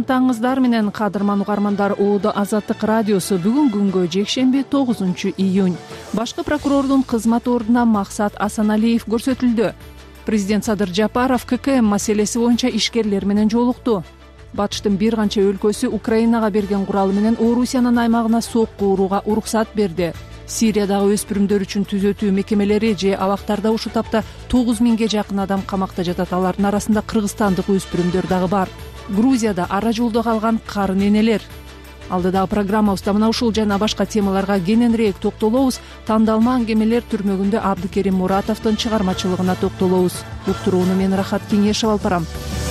тааңыңыздар менен кадырман угармандар. ООД Азаттык радиосу бүгүн күнгө жекшемби 9-июнь. Башкы прокурордун кызмат ордуна Максат Асаналиев көрсөтүлдү. Президент Садыр Жапаров ККМ маселеси боюнча ишкерлер менен жолукту. Батыштын бир канча өлкөсү Украинага берген куралы менен Орусиянын аймагына сокку урууга уруксат берди. Сириядагы өспүрүмдөр үчүн түзөтүү мекемелери же абактарда ушул тапта 9000ге жакын адам камакта жатат. Алардын арасында кыргызстандык өспүрүмдөр дагы бар. Грузияда ара жолдо калган карын энелер. Алдыдагы программабызда мына ушул жана башка темаларга кененирээк токтолобуз. Тандалма аңгемелер түрмөгүндө Абдыкерим Муратовдун чыгармачылыгына токтолобуз. Уктурууну мен Рахат Кеңешев алып барам.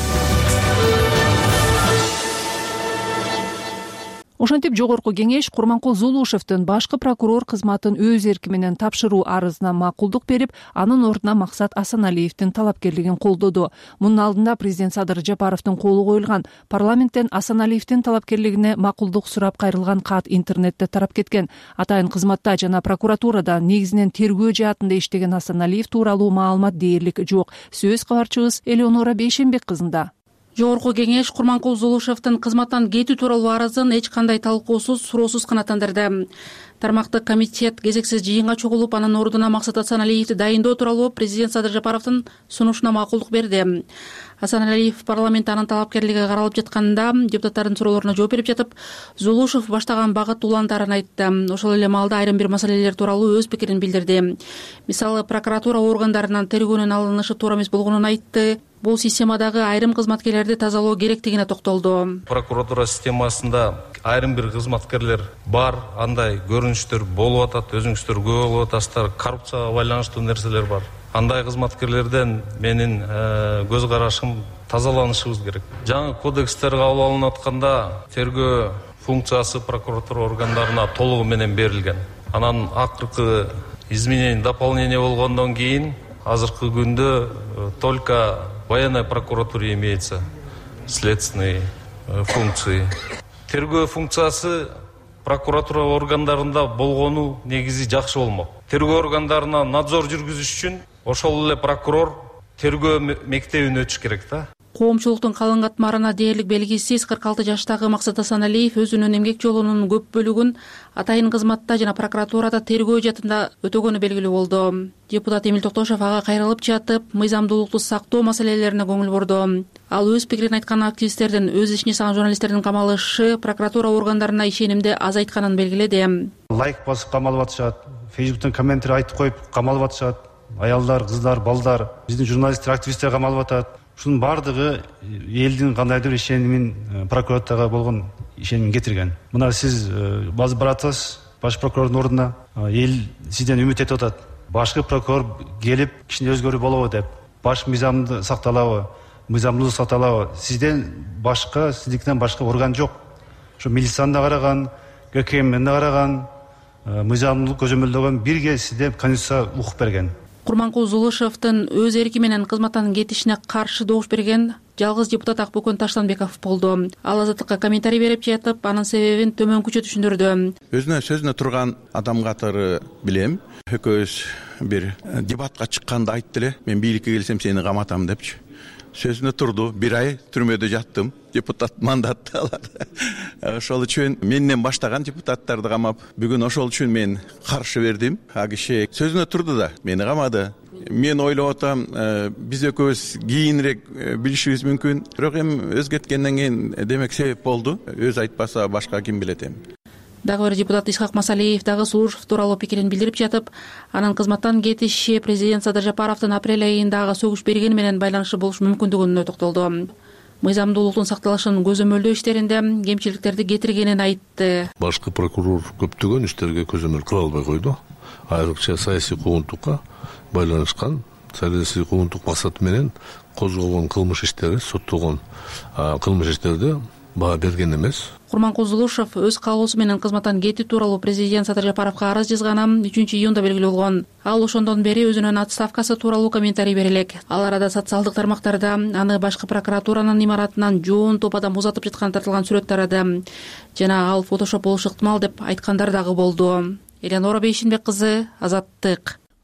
Ошентип жогорку кеңеш Курманкул Зулушевдин башкы прокурор кызматын өз эрки менен тапшыруу арызына макулдук берип, анын ордуна Максат Асаналиевдин талапкерлигин колдоду. Мунун алдында президент Садыр Жапаровдун колу коюлган. Парламенттен Асаналиевдин талапкерлигине макулдук сурап кайрылган кат интернетте тарап кеткен. Атайын кызматта жана прокуратурада негизинен тергөө жаатында иштеген Асаналиев тууралуу маалымат дээрлик жок. Сөз кабарчыбыз Элеонора Бейшенбек кызында. Жогорку кеңеш Курманкул Зулушевдин кызматтан кетүү тууралуу арызын эч кандай талкуусуз, суроосуз канааттандырды. Тармактык комитет кезексиз жыйынга чогулуп, анын ордуна Максат Асаналиевди дайындоо тууралуу президент Садыр Жапаровдун сунушуна макулдук берди. Асаналиев парламентте анын талапкерлиги каралып жатканда депутаттардын суроолоруна жооп берип жатып, Зулушев баштаган багыт уландарын айтты. Ошол эле маалда айрым бир маселелер тууралуу өз пикирин билдирди. Мисалы, прокуратура органдарынан тергөөнүн алынышы туура эмес болгонун айтты. Бул системадагы айрым кызматкерлерди тазалоо керектигине токтолду. Прокуратура системасында айрым бир кызматкерлер бар, андай көрүнүштөр болуп атат, өзүңүздөр көп болуп атасыздар, коррупцияга байланыштуу нерселер бар. Андай кызматкерлерден менин көз карашым тазаланышыбыз керек. Жаңы кодекстер кабыл алынып атканда тергөө функциясы прокуратура органдарына толугу менен берилген. Анан акыркы изменение, дополнение болгондон кийин азыркы күндө только военной прокуратуре имеется следственные функции. Тергөө функциясы прокуратура органдарында болгону негизи жакшы болмок. Тергөө органдарына надзор жүргүзүш үчүн ошол эле прокурор тергөө мектебин өтүш керек да. Коомчулуктун калың катмарына дээрлик белгисиз 46 жаштагы Максат Асаналиев өзүнүн эмгек жолунун көп бөлүгүн атайын кызматта жана прокуратурада тергөө жаатында өтөгөнү белгилүү болду. Депутат Эмил Токтошев ага кайрылып жатып, мыйзамдуулукту сактоо маселелерине көңүл бурду. Ал өз пикирин айткан активисттердин өз ишине салган журналисттердин камалышы прокуратура органдарына ишенимди азайтканын белгиледи. Лайк басып камалып атышат, Фейсбуктан комментарий айтып коюп камалып атышат. Аялдар, кыздар, балдар, биздин журналисттер, активисттер камалып атат. Шунун бардыгы элдин кандайдыр ишенимин, прокуратурага болгон ишенимин кетирген. Мына сиз базып баратсыз баш прокурордун ордуна, эл сизден үмүт этип атат. Башкы прокурор келип кичине өзгөрүү болобу деп, баш мыйзамды сакталабы, мыйзамдуулук сакталабы, сизден башка, сиздикинен башка орган жок. Ошо милицияны караган, ККМни караган, мыйзамдуулук көзөмөлдөгөн бирге сизде конституция укук берген. Курманкул Зулушевдин өз эрки менен кызматтан кетишине каршы добуш берген жалгыз депутат Акбөкөн Таштанбеков болду. Ал Азаттыкка комментарий берип жатып, анын себебин төмөнкүчө түшүндүрдү. Өзүнө сөзүнө турган адам катары билем. Экөөбүз бир дебатка чыкканда айтты эле, мен бийликке келсем сени каматам депчи. Сөзүнө турду. 1 ай түрмөдө жаттым. Депутат мандатты аларды. Ошол үчүн менден баштаган депутаттарды камап, бүгүн ошол үчүн мен каршы бердим. А киши сөзүнө турду да, мени камады. Мен ойлоп атам, биз экөөбүз кийинирээк билишибиз мүмкүн. Бирок эми өзгөрткөндөн кийин демек себеп болду. Өз айтпаса башка ким билет эми. Дагы бир депутат Исхак Масалиев дагы Зулушев тууралуу пикирин билдирип жатып, анын кызматтан кетиши президент Садыр Жапаровдун апрель айындагы сөгүш бергени менен байланышы болушу мүмкүндүгүнө токтолду. Мыйзамдуулуктун сакталышын көзөмөлдөө иштеринде кемчиликтерди кетиргенин айтты. Башкы прокурор көптөгөн иштерге көзөмөл кыла албай койду. Айрыкча саясий куугунтукка байланышкан, саясий куугунтук максаты менен козголгон кылмыш иштери, соттолгон кылмыш иштерди баа берген эмес. Курманкул Зулушев өз каалоосу менен кызматтан кетүү тууралуу президент Садыр Жапаровго арыз жазганын 3-июнда белгилүү болгон. Ал ошондон бери өзүнүн отставкасы тууралуу комментарий берелек. Ал арада социалдык тармактарда аны башкы прокуратуранын имаратынан жоон топ адам узатып жатканы тартылган сүрөт тарады. Жана ал фотошоп болушу ыктымал деп айткандар дагы болду. Элеонора Бейшенбек кызы, Азаттык.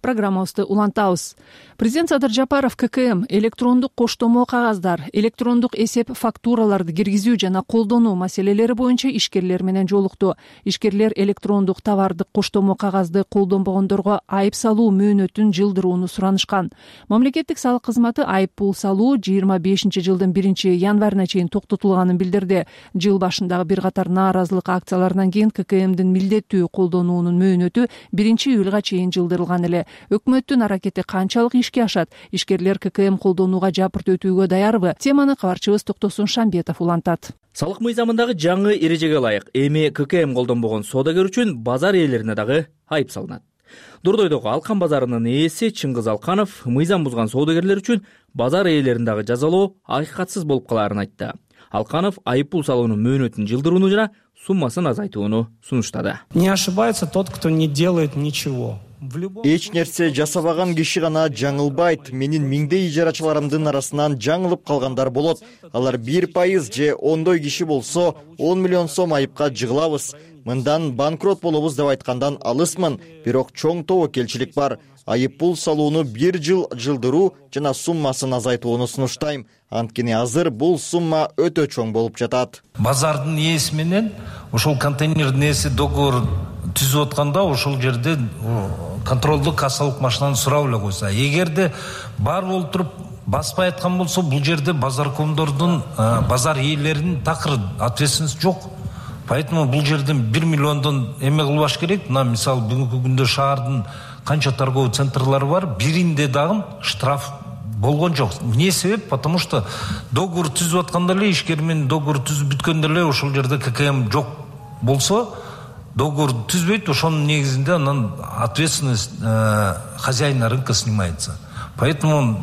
программабызды улантабыз. Президент Садыр Жапаров ККМ электрондук коштомо кагаздар, электрондук эсеп фактураларды киргизүү жана колдонуу маселелери боюнча ишкерлер менен жолукту. Ишкерлер электрондук товардык коштомо кагазды колдонбогондорго айып салуу мөөнөтүн жылдырууну суранышкан. Мамлекеттик салык кызматы айып пул салуу 25-жылдын 1-январына чейин токтотулганын билдирди. Жыл башындагы бир катар нааразылык акцияларынан кийин ККМдин милдеттүү колдонуунун мөөнөтү 1-июлга чейин жылдырылган эле. Өкмөттүн аракети канчалык ишке ашат? Ишкерлер ККМ колдонууга жапырт өтүүгө даярбы? Теманы кабарчыбыз Токтосун Шамбетов улантат. Салык мыйзамындагы жаңы эрежеге ылайык эми ККМ колдонбогон соодагер үчүн базар ээлерине дагы айып салынат. Дордойдогу Алкан базарынын ээси Чыңгыз Алканов мыйзам бузган соодагерлер үчүн базар ээлерин дагы жазалоо акыйкатсыз болуп калаарын айтты. Алканов айып пул салуунун мөөнөтүн жылдырууну жана суммасын азайтууну сунуштады. Не ошибается тот, кто не делает ничего. Эч нерсе жасабаган киши гана жаңылбайт. Менин миңдей ижарачыларымдын арасынан жаңылып калгандар болот. Алар 1% же 10 киши болсо 10 миллион сом айыпка жыгылабыз. Мындан банкрот болобуз деп айткандан алысмын, бирок чоң тобокелчилик бар. Айып пул салууну 1 жыл жылдыруу жана суммасын азайтууну сунуштайм. Анткени азыр бул сумма өтө чоң болуп жатат. Базардын ээси менен ошол контейнердин ээси договор түзүп атканда ошол жерде контролдук кассалык машинаны сурап эле койсо, эгерде бар болуп туруп баспай айткан болсо, бул жерде базаркомдордун, базар ээлеринин такыр ответственности жок. Поэтому бул жерден 1 миллиондон эме кылбаш керек. Мына мисалы бүгүнкү күндө шаардын канча торговый центрлары бар, биринде дагы штраф болгон жок. Не себеп? Потому что договор түзүп атканда эле, ишкер менен договор түзүп бүткөндө эле ошол жерде ККМ жок болсо, договор түзбөйт, ошонун негизинде анан ответственность хозяина рынка снимается. Поэтому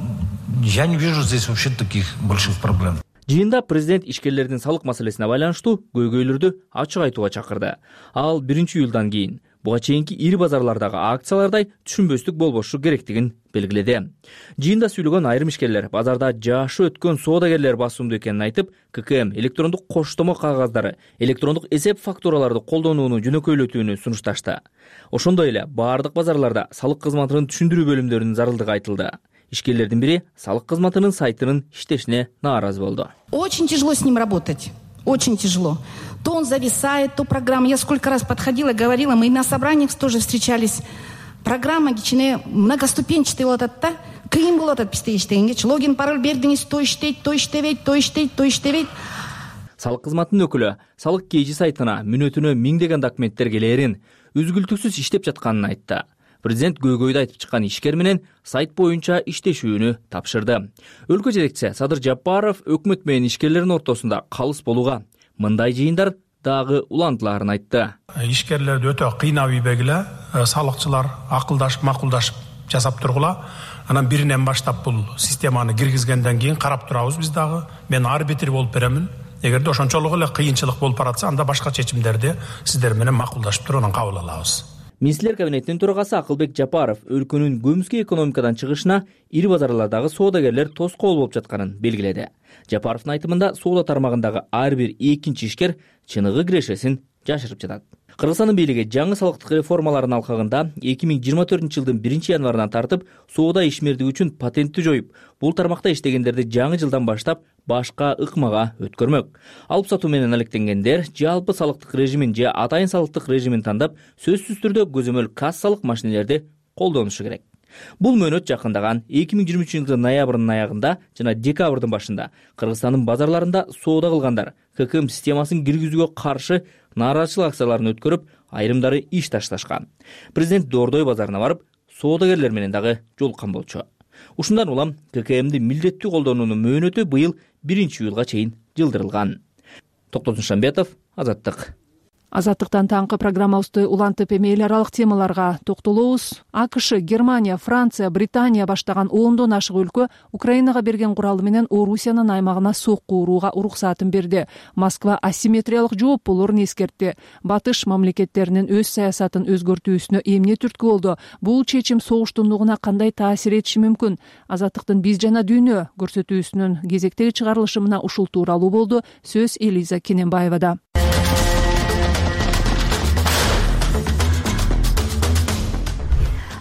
я не вижу здесь вообще таких больших проблем. Жыйында президент ишкерлердин салык маселесине байланыштуу көйгөйлөрдү ачык айтууга чакырды. Ал 1-июлдан кийин буга чейинки ири базарлардагы акциялардай түшүнбөстүк болбошу керектигин белгиледи. Жыйында сүйлөгөн айрым ишкерлер базарда жашы өткөн соодагерлер басымдуу экенин айтып, ККМ электрондук коштомо кагаздары, электрондук эсеп фактураларды колдонууну жөнөкөйлөтүүнү сунушташты. Ошондой эле баардык базарларда салык кызматынын түшүндүрүү бөлүмдөрүнүн зарылдыгы айтылды. Ишкерлердин бири салык кызматынын сайтынын иштешине нааразы болду. Очень тяжело с ним работать. Очень тяжело. То он зависает, то программа. Я сколько раз подходила, говорила, мы на собраниях тоже встречались. Программа кичине многоступенчатый болот, кыйын болот бизде иштегенге. Логин, пароль бердиңиз, то иштейт, то иштебейт, то иштейт, то иштебейт. Салык кызматынын өкүлү салык KG сайтына мүнөтүнө миңдеген документтер келээрин, үзгүлтүксүз иштеп жатканын айтты. Президент көйгөйдү айтып чыккан ишкер менен сайт боюнча иштешүүнү тапшырды. Өлкө жетекчиси Садыр Жапаров өкмөт менен ишкерлердин ортосунда калыс болууга, мындай жыйындар дагы улантыларын айтты. Ишкерлерди өтө кыйнап ийбегиле, салыкчылар акылдашып, макулдашып жасап тургула. Анан биринен баштап бул системаны киргизгенден кийин карап турабыз биз дагы. Мен арбитр болуп беремин. Эгерде ошончолук эле кыйынчылык болуп баратса, анда башка чечимдерди сиздер менен макулдашып туруп анан кабыл алабыз. Министрлер кабинетинин төрагасы Акылбек Жапаров өлкөнүн көмүскө экономикадан чыгышына ири базарлардагы соодагерлер тоскоол болуп жатканын белгиледи. Жапаровдун айтымында соода тармагындагы ар бир экинчи ишкер чыныгы кирешесин жашырып жатат. Кыргызстандын бийлиги жаңы салыктык реформалардын алкагында 2024-жылдын 1-январынан тартып соода ишмердиги үчүн патенттти жоюп, бул тармакта иштегендерди жаңы жылдан баштап башка ыкмага өткөрмөк. Алып сатуу менен алектенгендер жалпы салыктык режимин же атайын салыктык режимин тандап, сөзсүз түрдө көзөмөл кассалык машинелерди колдонушу керек. Бул мөөнөт жакындаган 2023-жылдын ноябрынын аягында жана декабрдын башында Кыргызстандын базарларында соода кылгандар ККМ системасын киргизүүгө каршы нааразычылык акцияларын өткөрүп, айрымдары иш ташташкан. Президент Дордой базарына барып, соодагерлер менен дагы жолуккан болчу. Ушундан улам ККМди милдеттүү колдонуунун мөөнөтү быйыл 1-июлга чейин жылдырылган. Токтосун Шамбетов, Азаттык. Азаттыктан таңкы программабызды улантып эми эл аралык темаларга токтолобуз. АКШ, Германия, Франция, Британия баштаган 10дон ашык өлкө Украинага берген куралы менен Орусиянын аймагына сокку урууга уруксатын берди. Москва асимметриялык жооп болорун эскертти. Батыш мамлекеттеринин өз саясатын өзгөртүүсүнө эмне түрткү болду? Бул чечим согуштундугуна кандай таасир этиши мүмкүн? Азаттыктын биз жана дүйнө көрсөтүүсүнүн кезектеги чыгарылышына ушул тууралуу болду. Сөз Элиза Кененбаевада.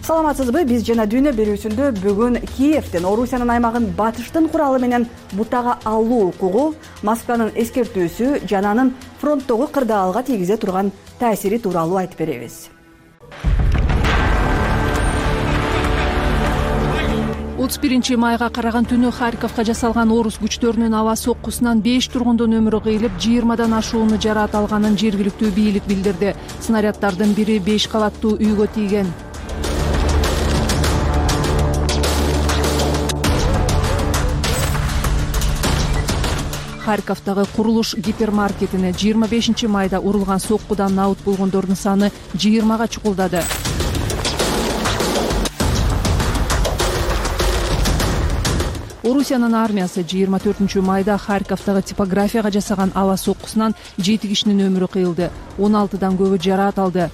Саламатсызбы, биз жана дүйнө берүүсүндө бүгүн Киевден Орусиянын аймагын батыштын куралы менен бутага алуу укугу, Москванын эскертүүсү жана анын фронттогу кырдаалга тийгизе турган таасири тууралуу айтып беребиз. 31 майга караган түнү Харьковго жасалган орус күчтөрүнүн аба соккусунан 5 тургундун өмүрү кыйылып, 20дан ашууну жараат алганын жергиликтүү бийлик билдирди. Снаряддардын бири 5 кабаттуу үйгө тийген. Харьковдагы курулуш гипермаркетине 25 майда урулган соккудан набыт болгондордун саны 20га чукулдады. Орусиянын армиясы 24 майда Харьковдагы типографияга жасаган аба соккусунан 7 кишинин өмүрү кыйылды, 16дан көбү жараат алды.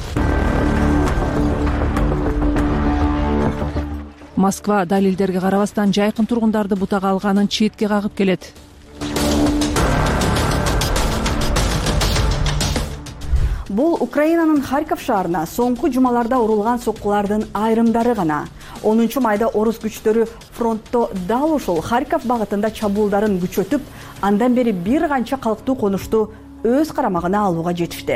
Москва далилдерге карабастан жайкын тургундарды бутага алганын четке кагып келет. Бул Украинанын Харьков шаарына соңку жумаларда урулган соккулардын айрымдары гана. 10 майда орус күчтөрү фронтто дал ушул Харьков багытында чабуулдарын күчөтүп, андан бери бир канча калктуу конушту өз карамагына алууга жетишти.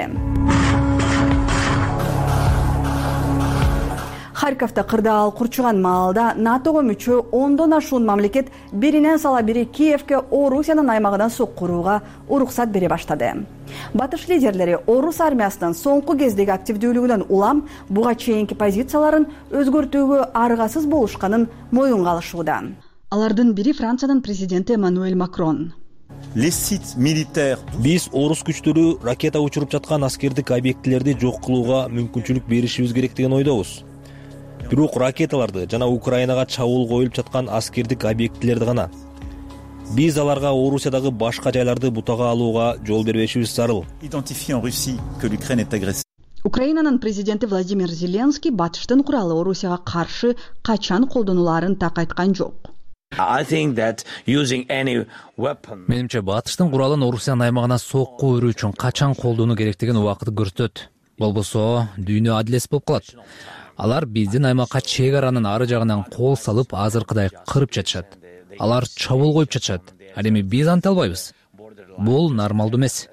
Харьковда кырдаал курчуган маалда НАТОго мүчө 10дон ашуун мамлекет биринен сала бири Киевге Орусиянын аймагынан соккурууга уруксат бере баштады. Батыш лидерлери орус армиясынын соңку кездеги активдүүлүгүнөн улам буга чейинки позицияларын өзгөртүүгө аргасыз болушканын моюнга алышууда. Алардын бири Франциянын президенти Эммануэль Макрон. Биз орус күчтөрү ракета учуруп жаткан аскердик объектилерди жок кылууга мүмкүнчүлүк беришибиз керек деген ойдобуз. Бирок ракеталарды жана Украинага чабуул коюлуп жаткан аскердик объектилерди гана. Биз аларга Орусиядагы башка жайларды бутага алууга жол бербешибиз зарыл. Украинанын президенти Владимир Зеленский батыштын куралы Орусияга каршы качан колдонуларын так айткан жок. Менимче батыштын куралын Орусиянын аймагына сокку өрүү үчүн качан колдонуу керектигин убакыт көрсөтөт. Болбосо дүйнө адилетсиз болуп калат. Алар биздин аймакка чек аранын ары жагынан кол салып азыркыдай кырып жатышат. Алар чабуул коюп жатышат. Ал эми биз анта албайбыз. Бул нормалдуу эмес.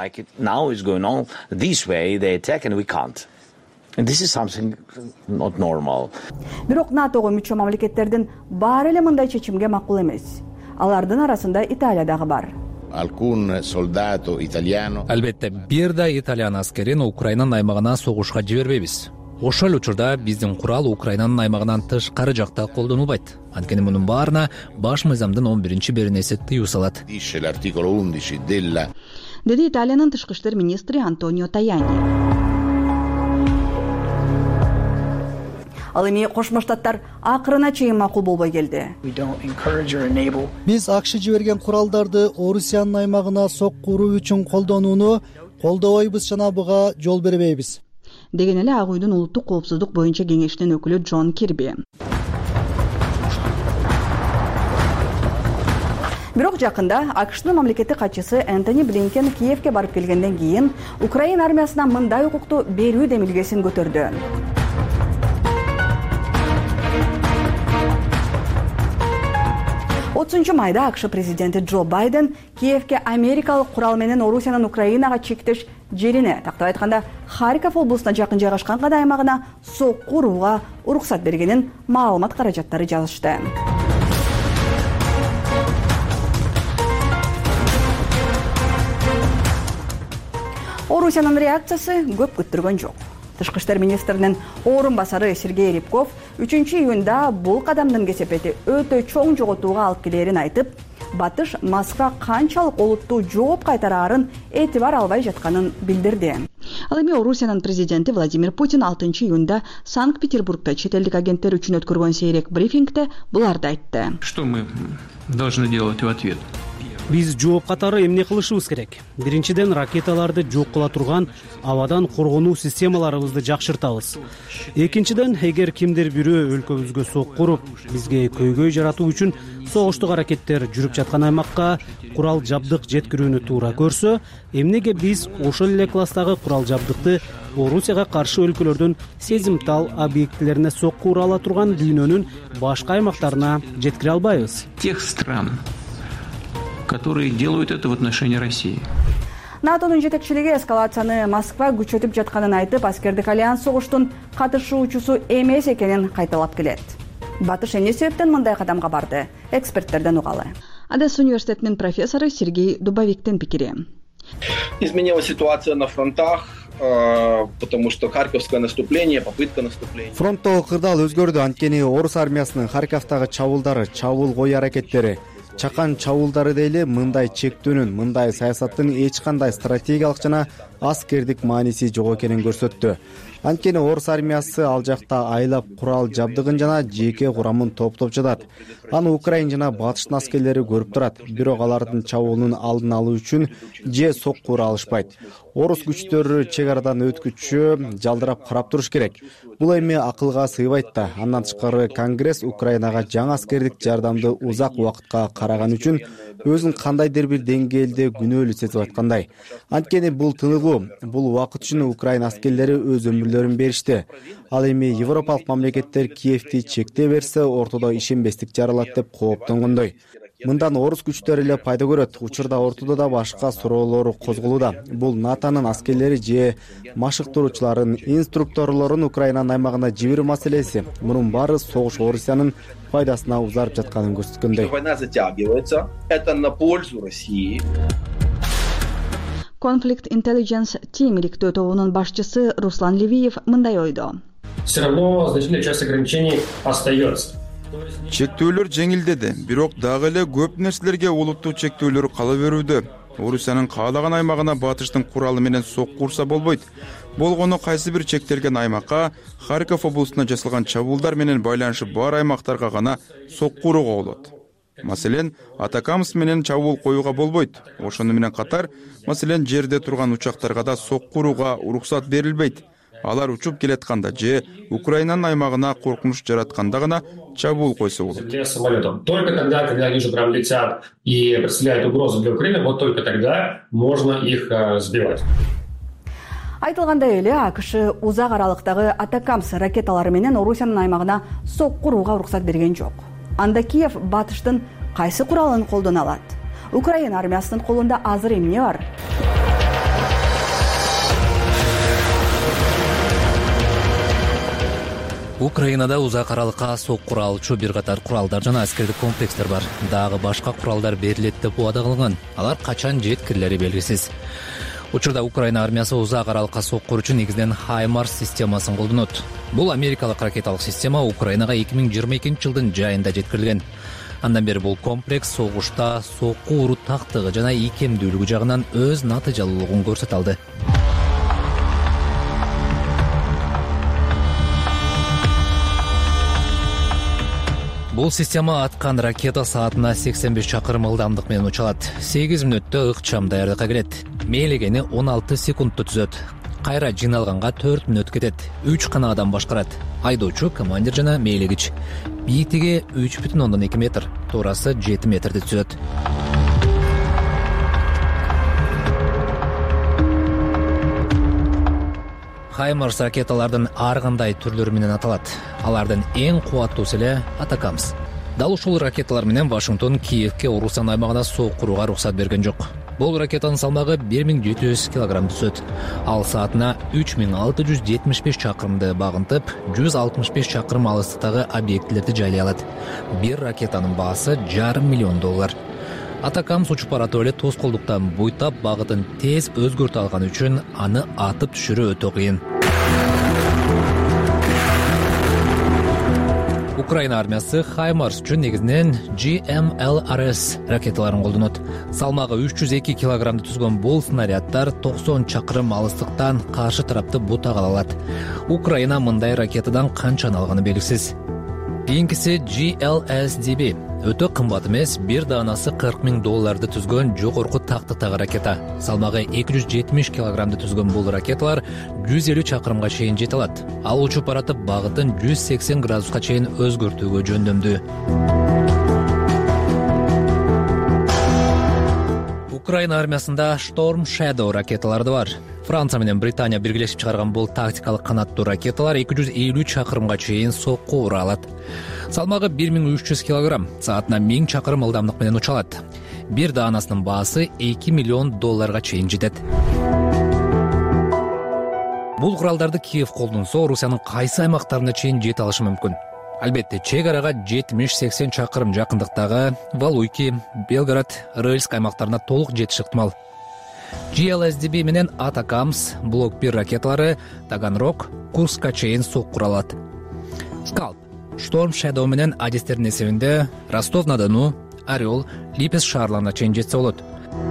Бирок НАТОго мүчө мамлекеттердин баары эле мындай чечимге макул эмес. Алардын арасында Италия дагы бар. Албетте, бир да итальян аскерин Украинанын аймагына согушка жибербейбиз. Ошол учурда биздин курал Украинанын аймагынан тышкары жакта колдонулбайт. Анткени мунун баарына баш мыйзамдын 11-беренеси тыюу салат. Деди Италиянын тышкы иштер министри Антонио Таяни. Ал эми Кошмо Штаттар акырына чейин макул болбой келди. Биз АКШ жиберген куралдарды Орусиянын аймагына сокку уруу үчүн колдонууну колдобойбуз жана буга жол бербейбиз. Деген эле Ак үйдүн улуттук коопсуздук боюнча кеңештин өкүлү Джон Кирби. Бирок жакында АКШнын мамлекеттик катчысы Энтони Блинкен Киевге барып келгенден кийин Украина армиясына мындай укукту берүү демилгесин көтөрдү. Майда АКШ президенти Джо Байден Киевге америкалык курал менен Орусиянын Украинага чектеш жерине, тактап айтканда Харьков облусуна жакын жайгашкан гана аймагына сокку урууга уруксат бергенин маалымат каражаттары жазышты. Орусиянын реакциясы көп күттүргөн жок. Тышкы иштер министринин орун басары Сергей Рябков 3-июнда бул кадамдын кесепети өтө чоң жоготууга алып келерин айтып, батыш Москва канчалык олуттуу жооп кайтараарын этибар албай жатканын билдирди. Ал эми Орусиянын президенти Владимир Путин 6-июнда Санкт-Петербургда чет элдик агенттер үчүн өткөргөн сейрек брифингде буларды айтты. Что мы должны делать в ответ? Биз жооп катары эмне кылышыбыз керек? Биринчиден, ракеталарды жок кыла турган абадан коргонуу системаларыбызды жакшыртабыз. Экинчиден, эгер кимдир бирөө өлкөбүзгө сокку уруп, бизге көйгөй жаратуу үчүн согуштук аракеттер жүрүп жаткан аймакка курал жабдык жеткирүүнү туура көрсө, эмнеге биз ошол эле класстагы курал жабдыкты Орусияга каршы өлкөлөрдүн сезимтал объектилерине сокку ура ала турган дүйнөнүн башка аймактарына жеткире албайбыз? Тех стран, которые делают это в отношении России. НАТОнун жетекчилиги эскалацияны Москва күчөтүп жатканын айтып, аскердик альянс согуштун катышуучусу эмес экенин кайталап келет. Батыш эмне себептен мындай кадамга барды? Эксперттерден угалы. Одесса университетинин профессору Сергей Дубовиктин пикири. Изменилась ситуация на фронтах, потому что Харьковское наступление, попытка наступления. Фронттогу кырдаал өзгөрдү. Анткени орус армиясынын Харьковдагы чабуулдары, чабуул кою аракеттери, чакан чабуулдары дейли мындай чектөөнүн, мындай саясаттын эч кандай стратегиялык жана аскердик мааниси жок экенин көрсөттү. Анткени орус армиясы ал жакта айлап курал жабдыгын жана жеке курамын топтоп жатат. Аны Украина жана батыштын аскерлери көрүп турат. Бирок алардын чабуулунун алдын алуу үчүн же сокку ура алышпайт. Орус күчтөрү чек арадан өткүчү жалдырап карап туруш керек. Бул эми акылга сыйбайт да. Андан тышкары Конгресс Украинага жаңы аскердик жардамды узак убакытка караган үчүн өзүн кандайдыр бир деңгээлде күнөөлүү сезип аткандай. Анткени бул тыныгуу, бул убакыт үчүн Украина аскерлери өз өмүрлөрүн беришти. Ал эми европалык мамлекеттер Киевти чектей берсе, ортодо ишенбестик жаралат деп кооптонгондой. Мындан орус күчтөрү эле пайда көрөт. Учурда ортодо да башка суроолор козголууда. Бул НАТОнун аскерлери же машыктыруучуларын, инструкторлорун Украинанын аймагына жиберүү маселеси. Мунун баары согуш Орусиянын пайдасына узарып жатканын көрсөткөндөй. Война затягивается, это на пользу России. Conflict Intelligence Team иликтөө тобунун башчысы Руслан Левиев мындай ойдо. Все равно значительная часть ограничений остается. Чектөөлөр жеңилдеди, бирок дагы эле көп нерселерге олуттуу чектөөлөр кала берүүдө. Орусиянын каалаган аймагына батыштын куралы менен сокку урса болбойт. Болгону кайсы бир чектелген аймакка, Харьков облусуна жасалган чабуулдар менен байланышы бар аймактарга гана сокку урууга болот. Маселен, Атакамс менен чабуул коюуга болбойт. Ошону менен катар, маселен, жерде турган учактарга да сокку урууга уруксат берилбейт. Алар учуп келатканда же Украинанын аймагына коркунуч жаратканда гана чабуул койсо болот. Только тогда, когда они же прям летят и представляют угрозу для Украины, вот только тогда можно их сбивать. Айтылгандай эле, АКШ узак аралыктагы Атакамс ракеталары менен Орусиянын аймагына сокку урууга уруксат берген жок. Анда Киев батыштын кайсы куралын колдоно алат? Украина армиясынын колунда азыр эмне бар? Украинада узак аралыкка сокку ура алчу бир катар куралдар жана аскердик комплекстер бар. Дагы башка куралдар берилет деп убада кылган. Алар качан жеткирилери белгисиз. Учурда Украина армиясы узак аралыкка сокку уруу үчүн негизинен Хаймарс системасын колдонот. Бул америкалык ракеталык система Украинага 2022-жылдын жайында жеткирилген. Андан бери бул комплекс согушта сокку уруу тактыгы жана ийкемдүүлүгү жагынан өз натыйжалуулугун көрсөтө алды. Бул система аткан ракета саатына 85 чакырым ылдамдык менен учалат. 8 мүнөттө ыкчам даярдыкка келет. Мээлегени 16 секундта түзөт. Кайра жыйналганга 4 мүнөт кетет. 3 гана адам башкарат. Айдоочу, командир жана мээлегич. Бийиктиги 3,2 метр, туурасы 7 метрди түзөт. Хаймарс ракеталардын ар кандай түрлөрү менен аталат. Алардын эң кубаттуусу эле Атакамс. Дал ушул ракеталар менен Вашингтон Киевке Орусиянын аймагына сокку урууга уруксат берген жок. Бул ракетанын салмагы 1700 килограмм түзөт. Ал саатына 3675 чакырымды багынтып, 165 чакырым алыстыктагы объектилерди жайлай алат. Бир ракетанын баасы $500 миллион. Атакамс учуп баратып эле тоскоолдуктан буйтап багытын тез өзгөртө алган үчүн аны атып түшүрүү өтө кыйын. Украина армиясы Хаймарс үчүн негизинен GMLRS ракеталарын колдонот. Салмагы 302 килограммды түзгөн бул снаряддар 90 чакырым алыстыктан каршы тарапты бутак ала алат. Украина мындай ракетадан канчаны алганы белгисиз. кийинкиси GLSDB өтө кымбат эмес, бир даанасы $40,000 түзгөн жогорку тактыктагы ракета. Салмагы 270 килограммды түзгөн бул ракеталар 150 чакырымга чейин жете алат. Ал учуп баратып багытын 180 градуска чейин өзгөртүүгө жөндөмдүү. Украина армиясында Storm Shadow ракеталары бар. Франция менен Британия биргелешип чыгарган бул тактикалык канаттуу ракеталар 250 чакырымга чейин сокку ура алат. Салмагы 1300 килограмм, саатына 1000 чакырым ылдамдык менен уча алат. Бир даанасынын баасы $2 миллион чейин жетет. Бул куралдарды Киев колдонсо, Русиянын кайсы аймактарына чейин жете алышы мүмкүн. Албетте, чек арага 70-80 чакырым жакындыктагы Валуйки, Белгород, Рыльск аймактарына толук жетиш ыктымал. GLSDB менен Атакамс блок 1 ракеталары Таганрог, Курска чейин сокку алат. Скалп, Storm Shadow менен Адистердин эсебинде Ростов-на-Дону, Орел, Липецк шаарларына чейин жетсе болот.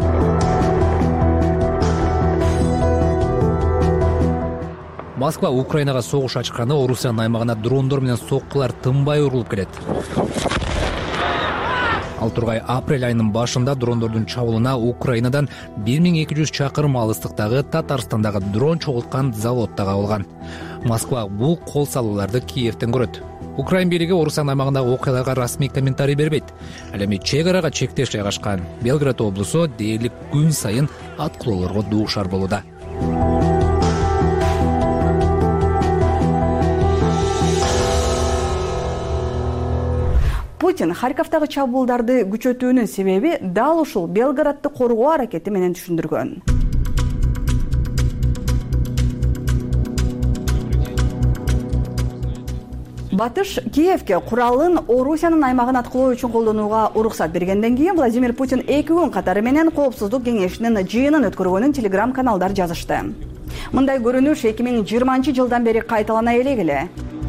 Москва Украинага согуш ачканы Орусиянын аймагына дрондор менен соккулар тынбай урулуп келет. Ал тургай апрель айынын башында дрондордун чабуулуна Украинадан 1200 чакырым алыстыктагы Татарстандагы дрон чогулткан завод да кабылган. Москва бул кол салууларды Киевден көрөт. Украин бийлиги Орусиянын аймагындагы окуяларга расмий комментарий бербейт. Ал эми чек арага чектеш жайгашкан Белгород облусу дээрлик күн сайын аткылоолорго дуушар болууда. Путин Харьковдагы чабуулдарды күчөтүүнүн себеби дал ушул Белгородду коргоо аракети менен түшүндүргөн. Батыш Киевке куралын Орусиянын аймагын аткылоо үчүн колдонууга уруксат бергенден кийин Владимир Путин 2 күн катары менен Коопсуздук кеңешинин жыйынын өткөргөнүн телеграм-каналдар жазышты. Мындай көрүнүш 2020 жылдан бери кайталана элегиле.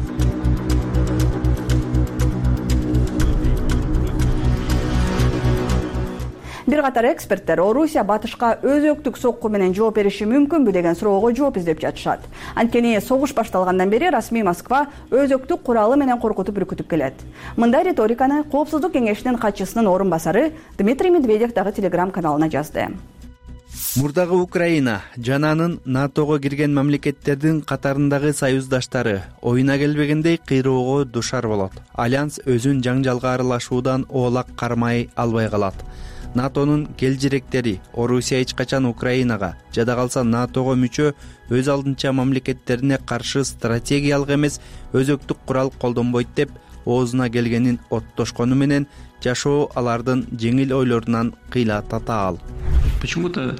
Бир катар эксперттер Орусия батышка өзөктүк сокку менен жооп бериши мүмкүнбү деген суроого жооп издеп жатышат. Анткени согуш башталгандан бери расмий Москва өзөктүк куралы менен коркутуп үркүтүп келет. Мындай риториканы Коопсуздук кеңешинин катчысынын орун басары Дмитрий Медведев дагы телеграм-каналына жазды. Мурдагы Украина жана анын НАТОго кирген мамлекеттердин катарындагы союздаштары оюна келбегендей кыйроого душар болот. Альянс өзүн жаңжалга аралашуудан оолак кармай албай калат. НАТОнун келжиректери Орусия эч качан Украинага, жада калса НАТОго мүчө өз алдынча мамлекеттерине каршы стратегиялык эмес өзөктүк курал колдонбойт деп оозуна келгенин оттошкону менен жашоо алардын жеңил ойлорунан кыйла татаал. Почему-то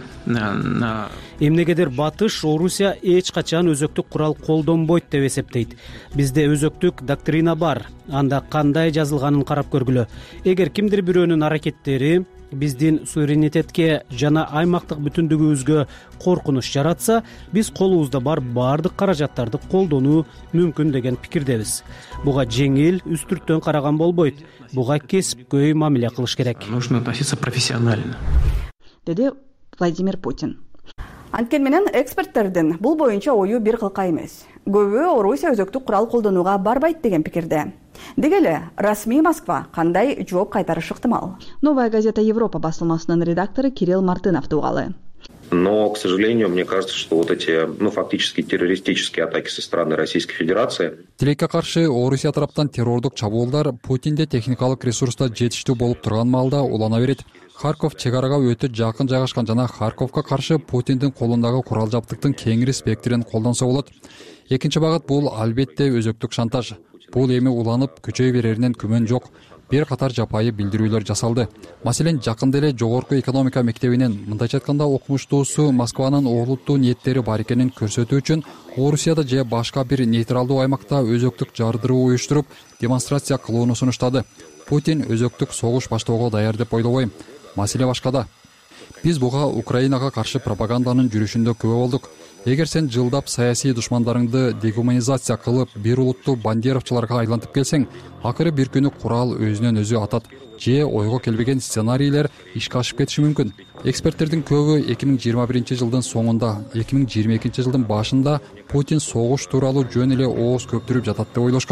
эмнегедир Батыш Орусия эч качан өзөктүк курал колдонбойт деп эсептейт. Бизде өзөктүк доктрина бар. Анда кандай жазылганын карап көргүлө. Эгер кимдир бирөөнүн аракеттери биздин суверенитетке жана аймактык бүтүндүгүбүзгө коркунуч жаратса, биз колубузда бар бардык каражаттарды колдонуу мүмкүн деген пикирдебиз. Буга жеңил, үстүрттөн караган болбойт. Буга кесипкөй мамиле кылыш керек. Нужно относиться профессионально. Деди Владимир Путин. Анткени менен эксперттердин бул боюнча ою бир кылка эмес. Көбү Орусия өзөктүк курал колдонууга барбайт деген пикирде. Деги эле расмий Москва кандай жооп кайтарышы ыктымал? Новая газета Европа басылмасынын редактору Кирилл Мартынов тугалы. Но, к сожалению, мне кажется, что вот эти, фактически террористические атаки со стороны Российской Федерации. Тилекке каршы Орусия тараптан террордук чабуулдар Путинде техникалык ресурста жетиштүү болуп турган маалда улана берет. Харьков чек арага өтө жакын жайгашкан жана Харьковго каршы Путиндин колундагы курал жабдыктын кеңири спектрин колдонсо болот. Экинчи багыт бул албетте өзөктүк шантаж. Бул эми уланып күчөй береринен күмөн жок. Бир катар жапайы билдирүүлөр жасалды. Маселен, жакында эле жогорку экономика мектебинин, мындайча айтканда, окумуштуусу Москванын олуттуу ниеттери бар экенин көрсөтүү үчүн Орусияда же башка бир нейтралдуу аймакта өзөктүк жардыруу уюштуруп, демонстрация кылууну сунуштады. Путин өзөктүк согуш баштоого даяр деп ойлобойм. Маселе башкада. Биз буга Украинага каршы пропаганданын жүрүшүндө күбө болдук. Эгер сен жылдап саясий душмандарыңды дегуманизация кылып, бир улуттуу бандеровчуларга айлантып келсең, акыры бир күнү курал өзүнөн өзү атат же ойго келбеген сценарийлер ишке ашып кетиши мүмкүн. Эксперттердин көбү 2021 жылдын соңунда, 2022 жылдын башында Путин согуш тууралуу жөн эле ооз көптүрүп жатат деп ойлошкон.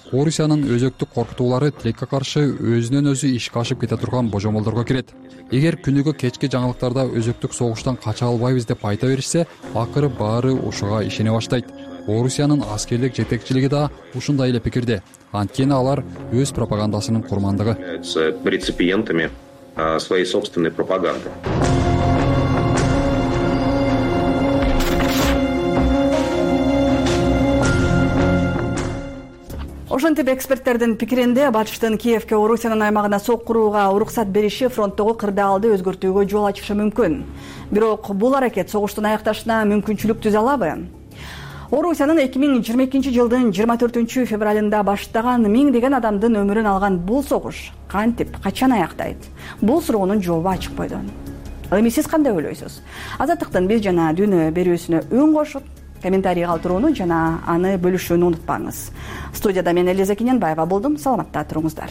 Орусиянын өзөктүк коркутуулары тилекке каршы өзүнөн өзү ишке ашып кете турган божомолдорго кирет. Эгер күнүгө кечки жаңылыктарда өзөктүк согуштан кача албайбыз деп айта беришсе, акыры баары ушуга ишене баштайт. Орусиянын аскерлик жетекчилиги да ушундай эле пикирде. Анткени алар өз пропагандасынын курмандыгы. Реципиентами своей собственной пропаганды. Ошентип эксперттердин пикиринде батыштын Киевке Орусиянын аймагына соккурууга уруксат бериши фронттогу кырдаалды өзгөртүүгө жол ачышы мүмкүн. Бирок бул аракет согуштун аякташына мүмкүнчүлүк түзө алабы? Орусиянын 2022 жылдын 24 февралында баштаган миңдеген адамдын өмүрүн алган бул согуш кантип, качан аяктайт? Бул суроонун жообу ачык койду. Эми сиз кандай ойлойсуз? Азаттыктын биз жана дүйнө берүүсүнө үн кошуп, комментарий калтырууну жана аны бөлүшүүнү унутпаңыз. Студияда мен Элиза Кененбаева болдум. Саламатта туруңуздар.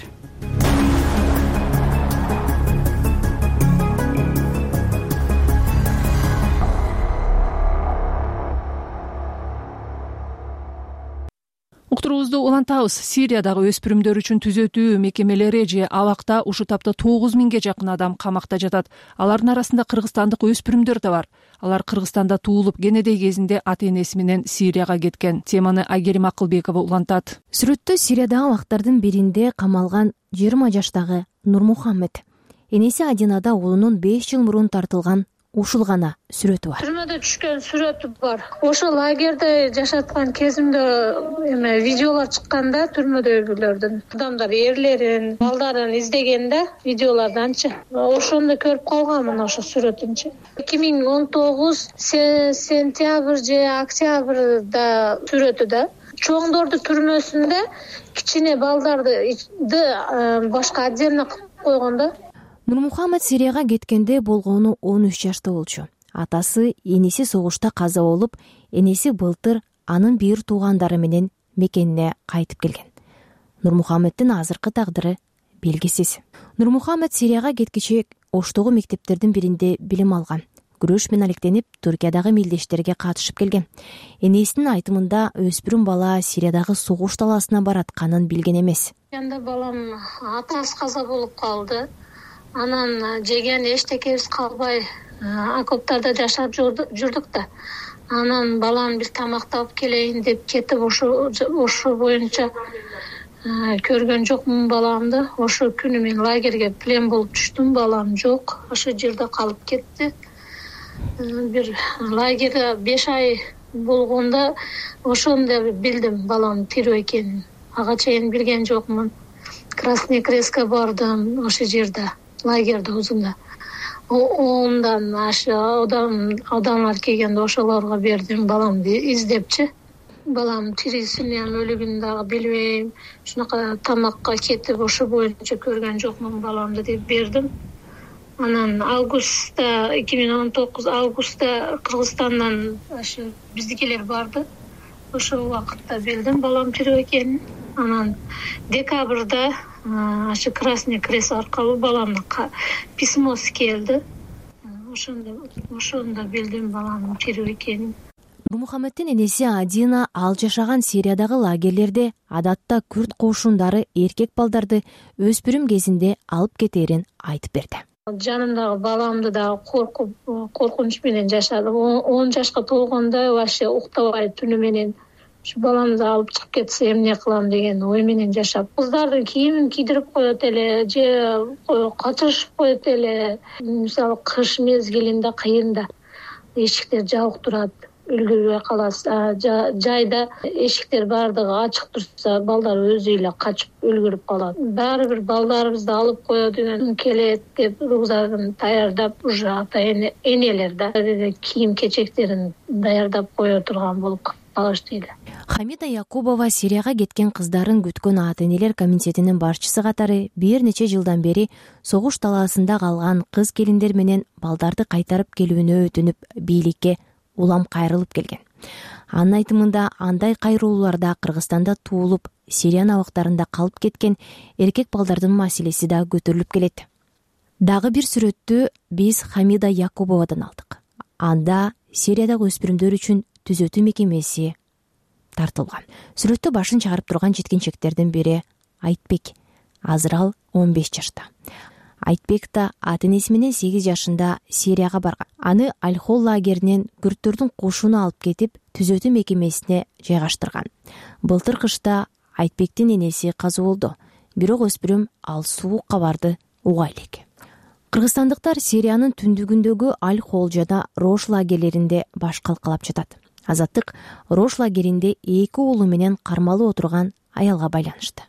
Уктуруубузду улантабыз. Сириядагы өспүрүмдөр үчүн түзөтүү мекемелери же абакта ушул тапта 9000ге жакын адам камакта жатат. Алардын арасында кыргызстандык өспүрүмдөр да бар. Алар Кыргызстанда туулуп, кенедей кезинде ата-энеси менен Сирияга кеткен. Теманы Айгерим Акылбекова улантат. Сүрөттө Сириядагы абактардын биринде камалган 20 жаштагы Нурмухаммед. Энеси Адинада уулунун 5 жыл мурун тартылган ушул гана сүрөтү бар. Түрмөдө түшкөн сүрөтү бар. Ошо лагерде жашаткан кезимде видеолор чыкканда түрмөдөгүлөрдүн адамдар эрлерин, балдарын издегенде видеолорданчы. Ошондо көрүп калганмын ошо сүрөтүнчү. 2019 сентябрь же октябрда сүрөтү да. Чоңдорду түрмөсүндө кичине балдарды башка отдельно койгондо. Нурмухаммед Сирияга кеткенде болгону 13 жашта болчу. Атасы, энеси согушта каза болуп, энеси былтыр анын бир туугандары менен мекенине кайтып келген. Нурмухаммеддин азыркы тагдыры белгисиз. Нурмухаммед Сирияга кеткиче Оштогу мектептердин биринде билим алган. Күрөш менен алектенип, Түркиядагы мелдештерге катышып келген. Энесинин айтымында өспүрүм бала Сириядагы согуш талаасына баратканын билген эмес. Анда балам атасы каза болуп калды. Анан жеген эчтекебиз калбай окоптарда жашап жүрдүк да. Анан балам бир тамакты алып келейин деп кетип ошо боюнча көргөн жокмун баламды. Ошо күнү мен лагерге плен болуп түштүм, балам жок. Ошо жерде калып кетти. Бир лагерде 5 ай болгондо ошондо билдим балам тирүү экенин. Ага чейин билген жокмун. Красный Крестке бардым ошо жерде. Лагерде өзүмдө. Ондан адамдар келгенде ошолорго бердим баламды издепчи. Балам тирүүсүн өлүгүн дагы билбейм. Шунака тамакка кетип ошо боюнча көргөн жокмун баламды деп бердим. Анан 2019 августта Кыргызстандан ошо биздикилер барды. Ошол убакытта билдим балам тирүү экенин. Анан декабрда ошо Красный Крест аркылуу баламга письмосу келди. Ошондо билдим баламдын тирүү экенин. Нурмухаммеддин энеси Адина ал жашаган Сириядагы лагерлерде адатта күрд кошундары эркек балдарды өспүрүм кезинде алып кетерин айтып берди. Жанымдагы баламды да коркунуч менен жашадым. 10 жашка толгондо вообще уктабай түнү менен şu balamды алып чыгып кетсе эмне кылам деген ой менен жашап, кыздардын кийимин кийдирип коет эле же качырышып коет эле. Мисалы кыш мезгилинде кыйында эшиктер жабык турат, үлгүрбөй каласыз. Жайда эшиктер бардыгы ачык турса, балдар өзү эле качып үлгүрүп калат. Баары бир балдарыбызды алып кое деген келет деп рюкзагын даярдап, уже ата энелер да кийим кечектерин даярдап кое турган болуп калышты. Хамида Якубова Сирияга кеткен кыздарын күткөн ата-энелер комитетинин башчысы катары бир нече жылдан бери согуш талаасында калган кыз келиндер менен балдарды кайтарып келүүнү өтүнүп бийликке улам кайрылып келген. Анын айтымында андай кайрылууларда Кыргызстанда туулуп, Сириянын абактарында калып кеткен эркек балдардын маселеси да көтөрүлүп келет. Дагы бир сүрөттү биз Хамида Якубовадан алдык. Анда Сириядагы өспүрүмдөр үчүн түзөтүү мекемеси тартылган. Сүрөттө башын чыгарып турган жеткинчектердин бири Айтбек. Азыр ал 15 жашта. Айтбек да ата энеси менен 8 жашында Сирияга барган. Аны Аль-Хол лагеринен күрттөрдүн кошуну алып кетип, түзөтүү мекемесине жайгаштырган. Былтыр кышта Айтбектин энеси каза болду. Бирок өспүрүм ал суук кабарды уга элек. Кыргызстандыктар Сириянын түндүгүндөгү Аль-Хол жана Рош лагерлеринде баш калкалап жатат. Азаттык Рош лагеринде 2 уулу менен кармалып отурган аялга байланышты.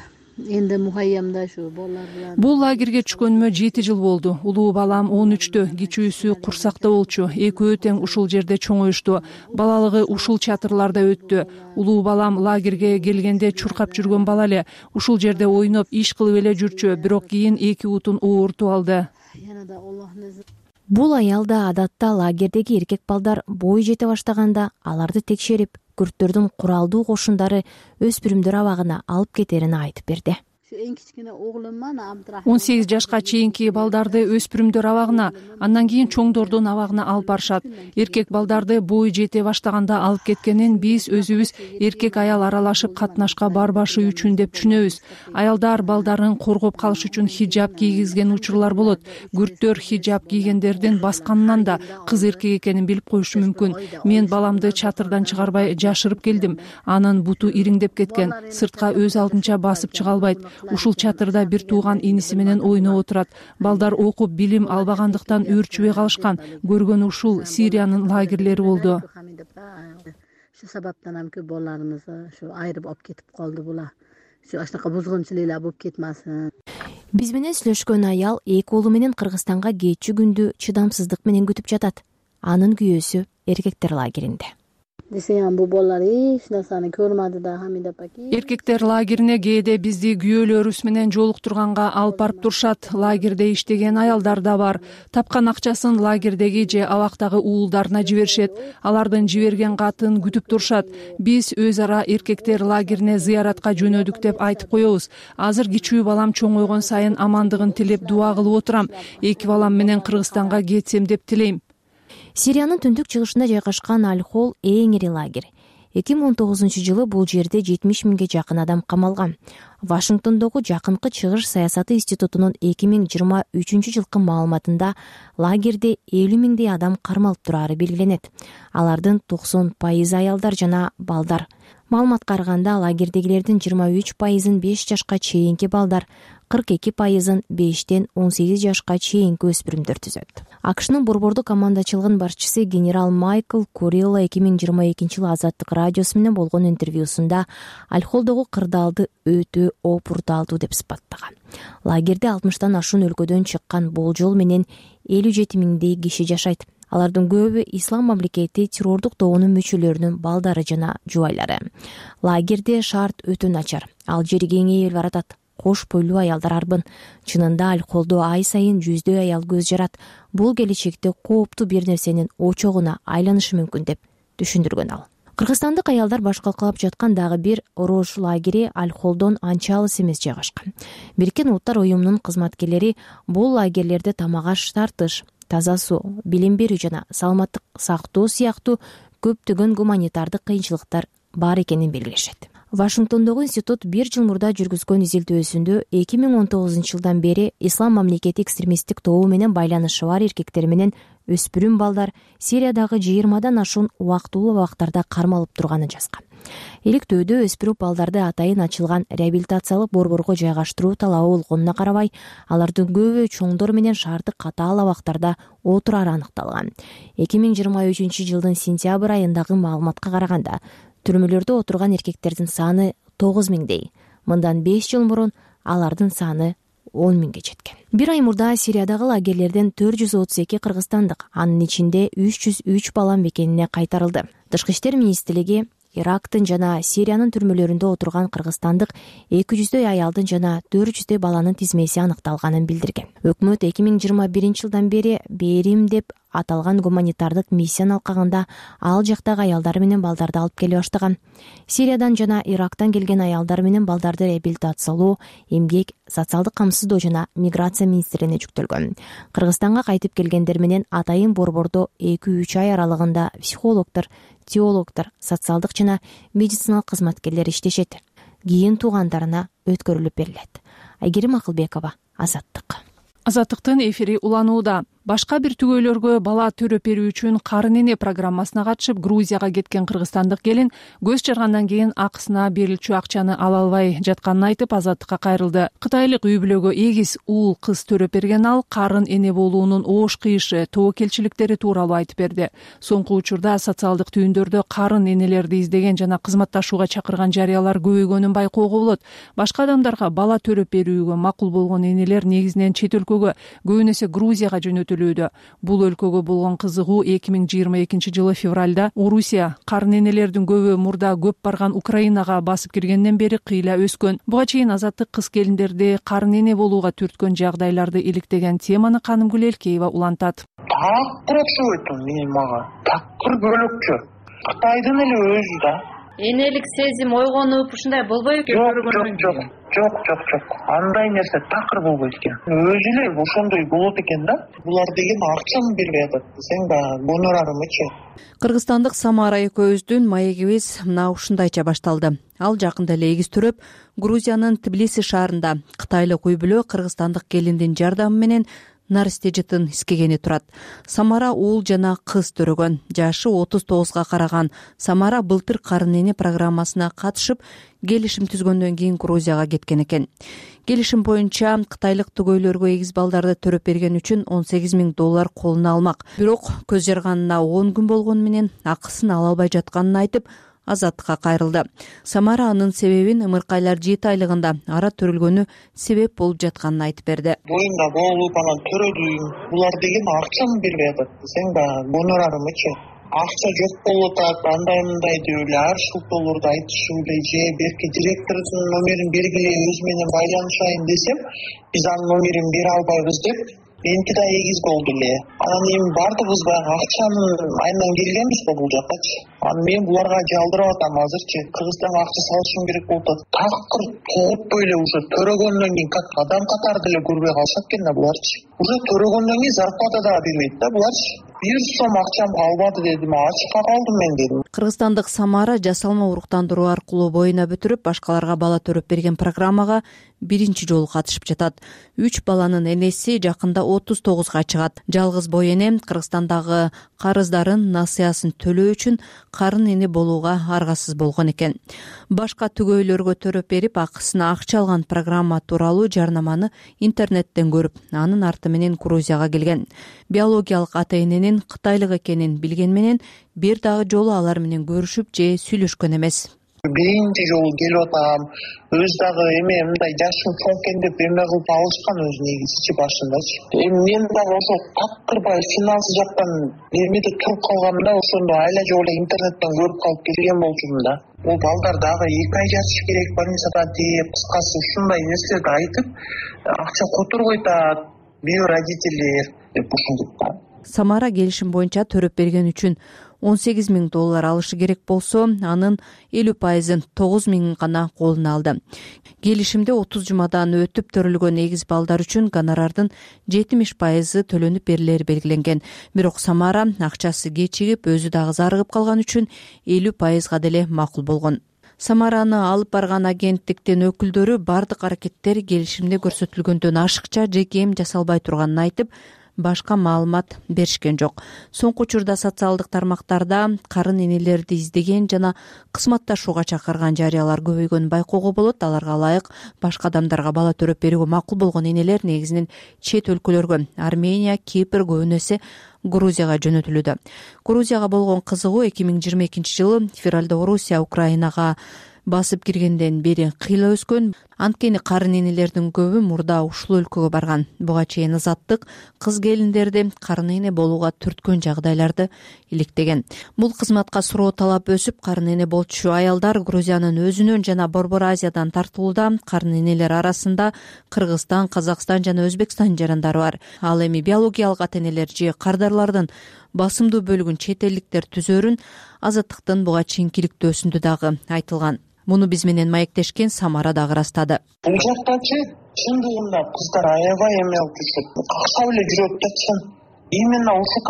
Бул лагерге түшкөнүмө 7 жыл болду. Улуу балам 13тө, кичүүсү курсакта болчу. Экөө тең ушул жерде чоңоюшту. Балалыгы ушул чатырларда өттү. Улуу балам лагерге келгенде чуркап жүргөн бала эле. Ушул жерде ойноп, иш кылып эле жүрчү. Бирок кийин 2 утун оорутуп алды. Бул аял да адатта лагердеги эркек балдар бой жете баштаганда аларды текшерип, күрттөрдүн куралдуу кошундары өспүрүмдөр абагына алып кетерин айтып берди. 18 жашка чейинки балдарды өспүрүмдөр абагына, андан кийин чоңдордун абагына алып барышат. Эркек балдарды бой жете баштаганда алып кеткенин биз өзүбүз эркек аял аралашып катнашка барбашы үчүн деп түшүнөбүз. Аялдар балдарын коргоп калыш үчүн хиджаб кийгизген учурлар болот. Күрттөр хиджаб кийгендердин басканынан да кыз эркек экенин билип коюшу мүмкүн. Мен баламды чатырдан чыгарбай жашырып келдим. Анын буту ириңдеп кеткен, сыртка өз алдынча басып чыга албайт. Ушул чатырда бир тууган иниси менен ойноп отурат. Балдар окуп билим албагандыктан өөрчүбөй калышкан. Көргөн ушул Сириянын лагерлери болду. Şu sabaptan ham ko'p bolalarimizni shu ayirib olib ketib qoldi bular. Shu ashnaqa buzg'unchiliklar bo'lib ketmasin. Биз менен сүйлөшкөн аял 2 уулу менен Кыргызстанга кетчү күндү чыдамсыздык менен күтүп жатат. Анын күйөөсү эркектер лагеринде. Desem bu bolalar hiç narsani ko'rmadi da Hamida paki. Эркектер лагерине кээде бизди күйөөлөрүбүз менен жолуктурганга алып барып турушат. Лагерде иштеген аялдар да бар. Тапкан акчасын лагердеги же абактагы уулдарына жиберишет. Алардын жиберген катын күтүп турушат. Биз өз ара эркектер лагерине зыяратка жөнөдүк деп айтып коебуз. Азыр кичүү балам чоңойгон сайын амандыгын тилеп дуа кылып отурам. 2 балам менен Кыргызстанга кетсем деп тилейм. Сириянын түндүк чыгышында жайгашкан Аль-Хол эң ири лагерь. 2019-жылы бул жерде 70 миңге жакын адам камалган. Вашингтондогу Жакынкы чыгыш саясаты институтунун 2023-жылкы маалыматында лагерде 50 миңдей адам кармалып турары белгиленет. Алардын 90% аялдар жана балдар. Маалыматка караганда лагердегилердин 23%-ын 5 жашка чейинки балдар, 42%-ын 5-тен 18 жашка чейинки өспүрүмдөр түзөт. АКШнын борбордук командачылыгынын башчысы генерал Майкл Курилла 2022-жылы Азаттык радиосу менен болгон интервьюсунда Аль-Холдогу кырдаалды өтө опурталдуу деп сыпаттаган. Лагерде 60тан ашуун өлкөдөн чыккан болжол менен 57 миңдей киши жашайт. Алардын көбү ислам мамлекети террордук тобунун мүчөлөрүнүн балдары жана жубайлары. Лагерде шарт өтө начар. Ал жери кеңейип баратат. Кош бойлуу аялдар арбын. Чынында Аль-Холдо ай сайын 100 аял көз жарат. Бул келечекте кооптуу бир нерсенин очогуна айланышы мүмкүн деп түшүндүргөн ал. Кыргызстандык аялдар баш калкалап жаткан дагы бир Рош лагери Аль-Холдон анча алыс эмес жайгашкан. Бириккен Улуттар уюмунун кызматкерлери бул лагерлерде тамак аш тартыш, таза суу, билим берүү жана саламаттык сактоо сыяктуу көптөгөн гуманитардык кыйынчылыктар бар экенин белгилешет. Вашингтондогу институт 1 жыл мурда жүргүзгөн изилдөөсүндө 2019-жылдан бери ислам мамлекети экстремисттик тобу менен байланышы бар эркектер менен өспүрүм балдар Сириядагы 20дан ашуун убактылуу абактарда кармалып турганын жазган. Иликтөөдө өспүрүм балдарды атайын ачылган реабилитациялык борборго жайгаштыруу талабы болгонуна карабай, алардын көбү чоңдор менен шаардык катаал абактарда отурары аныкталган. 2023-жылдын сентябрь айындагы маалыматка караганда, түрмөлөрдө отурган эркектердин саны 9 миңдей. Мындан 5 жыл мурун алардын саны 10 миңге жеткен. Бир ай мурда Сириядагы лагерлерден 432 кыргызстандык, анын ичинде 303 бала мекенине кайтарылды. Тышкы иштер министрлиги Ирактын жана Сириянын түрмөлөрүндө отурган кыргызстандык 200 аялдын жана 400 баланын тизмеси аныкталганын билдирген. Өкмөт 2021-жылдан бери берим деп аталган гуманитардык миссияны алкагында ал жактагы аялдар менен балдарды алып келе баштаган. Сириядан жана Ирактан келген аялдар менен балдарды реабилитациялоо, эмгек, социалдык камсыздоо жана миграция министрине жүктөлгөн. Кыргызстанга кайтып келгендер менен атайын борбордо 2-3 ай аралыгында психологдор, теологдор, социалдык жана медициналык кызматкерлер иштешет. Кийин туугандарына өткөрүлүп берилет. Айгерим Акылбекова, Азаттык. Азаттыктын эфири уланууда. Башка бир түгөйлөргө бала төрөп берүү үчүн Карын эне программасына катышып Грузияга кеткен кыргызстандык келин көз жаргандан кийин акысына берилчү акчаны ала албай жатканын айтып Азаттыкка кайрылды. Кытайлык үй бүлөгө эгиз уул кыз төрөп берген ал Карын эне болуунун оош кыйышы, тобокелчиликтери тууралуу айтып берди. Соңку учурда социалдык түйүндөрдө Карын энелерди издеген жана кызматташууга чакырган жарыялар көбөйгөнүн байкоого болот. Башка адамдарга бала төрөп берүүгө макул болгон энелер негизинен чет өлкөгө, көбүн эсе Грузияга жөнөтүлүүдө. Бул өлкөгө болгон кызыгуу 2022 жылы февралда Орусия Карын энелердин көбү мурда көп барган Украинага басып киргенден бери кыйла өскөн. Буга чейин Азаттык кыз келиндерди Карын эне болууга түрткөн жагдайларды иликтеген теманы Канымгүл Элкеева улантат. Такыр окшобойт менин мага. Такыр бөлөкчө. Кытайдын эле өзү да. Энелик сезим ойгонуп ушундай болбойт экен. Жок. Андай нерсе такыр болбойт экен. Өзү эле ошондой болот экен да. Булар деген акчаны бербей атат десең баягы гонорарымычы. Кыргызстандык Самара экөөбүздүн маегибиз мына ушундайча башталды. Ал жакында эле эгиз төрөп, Грузиянын Тбилиси шаарында кытайлык үй бүлө кыргызстандык келиндин жардамы менен Нарсте жытын искегени турат. Самара уул жана кыз төрөгөн. Жашы 39га караган Самара былтыр Карын эне программасына катышып, келишим түзгөндөн кийин Грузияга кеткен экен. Келишим боюнча кытайлык түгөйлөргө эгиз балдарды төрөп берген үчүн $18,000 колуна алмак. Бирок көз жарганына 10 күн болгону менен акысын ала албай жатканын айтып, Азаттыкка кайрылды. Самара анын себебин ымыркайлар 7 айлыгында ара төрүлгөнү себеп болуп жатканын айтып берди. Боюнда болуп анан төрөдүм. Булар деген акчаны бербей атат десең баягы гонорарымычы. Акча жок болуп атат, андай мындай деп эле ар шылтоолорду айтышып эле же берки директордун номерин бергиле өзү менен байланышайын десем, биз анын номерин бере албайбыз деп меники да эгиз болду эле. Анан эми бардыгыбыз баягы акчанын айынан келгенбиз го бул жаккачы. Анан мен буларга жалдырып атам азырчы. Кыргызстанга акча салышым керек болуп атат. Такыр тоопой эле уже төрөгөндөн кийин как адам катары деле көрбөй калышат экен да буларчы. Уже төрөгөндөн кийин зарплата дагы бербейт да буларчы. 1 сом акчам калбады дедим, ачыкка калдым мен дедим. Кыргызстандык Самара жасалма уруктандыруу аркылуу боюна бүтүрүп, башкаларга бала төрөп берген программага биринчи жолу катышып жатат. 3 баланын энеси жакында 39га чыгат. Жалгыз бой эне Кыргызстандагы карыздарын, насыясын төлөө үчүн Карын эне болууга аргасыз болгон экен. Башка түгөйлөргө төрөп берип, акысына акча алган программа тууралуу жарнаманы интернеттен көрүп, анын арты менен Грузияга келген. Биологиялык ата-эненин кытайлык экенин билген менен бир дагы жолу алар менен көрүшүп же сүйлөшкөн эмес. Биринчи жолу келип атам. Өз дагы эме мындай жашым чоң экен деп эме кылып алышкан өзү негизичи башындачы. Мен дагы ошо такырбай финансы жактан эмеде туруп калгам да, ошондо айла жок эле интернеттен көрүп калып келген болчумун да. Бул балдар дагы 2 ай жатыш керек больницада деп, кыскасы ушундай нерселерди айтып, акча которбойт атат, биородителер деп ушинтип да. Самара келишим боюнча төрөп берген үчүн $18,000 алышы керек болсо, анын 50%-ын 9,000 гана колуна алды. Келишимде 30 жумадан өтүп төрөлгөн эгиз балдар үчүн гонорардын 70% төлөнүп берилери белгиленген. Бирок Самара акчасы кечигип, өзү дагы зарыгып калган үчүн 50%га деле макул болгон. Самараны алып барган агенттиктин өкүлдөрү бардык аракеттер келишимде көрсөтүлгөндөн ашыкча же кем жасалбай турганын айтып, башка маалымат беришкен жок. Соңку учурда социалдык тармактарда Карын энелерди издеген жана кызматташууга чакырган жарыялар көбөйгөнүн байкоого болот. Аларга ылайык башка адамдарга бала төрөп берүүгө макул болгон энелер негизинен чет өлкөлөргө, Армения, Кипр, көбүн эсе Грузияга жөнөтүлүүдө. Грузияга болгон кызыгуу 2022 жылы февралда Орусия Украинага басып киргенден бери кыйла өскөн. Анткени карын энелердин көбү мурда ушул өлкөгө барган. Буга чейин Азаттык кыз келиндерди карын эне болууга түрткөн жагдайларды иликтеген. Бул кызматка суроо талап өсүп, карын эне болчу аялдар Грузиянын өзүнөн жана Борбор Азиядан тартылууда. Карын энелер арасында Кыргызстан, Казакстан жана Өзбекстан жарандары бар. Ал эми биологиялык ата энелер же кардарлардын басымдуу бөлүгүн чет элдиктер түзөрүн Азаттыктын буга чейин киликтөөсүндө дагы айтылган. Муну биз менен маектешкен Самара дагы ырастады. Бул жактачы чындыгында кыздар аябай эме алып жүрүшөт. Каксап эле жүрөт да чын. Именно ушул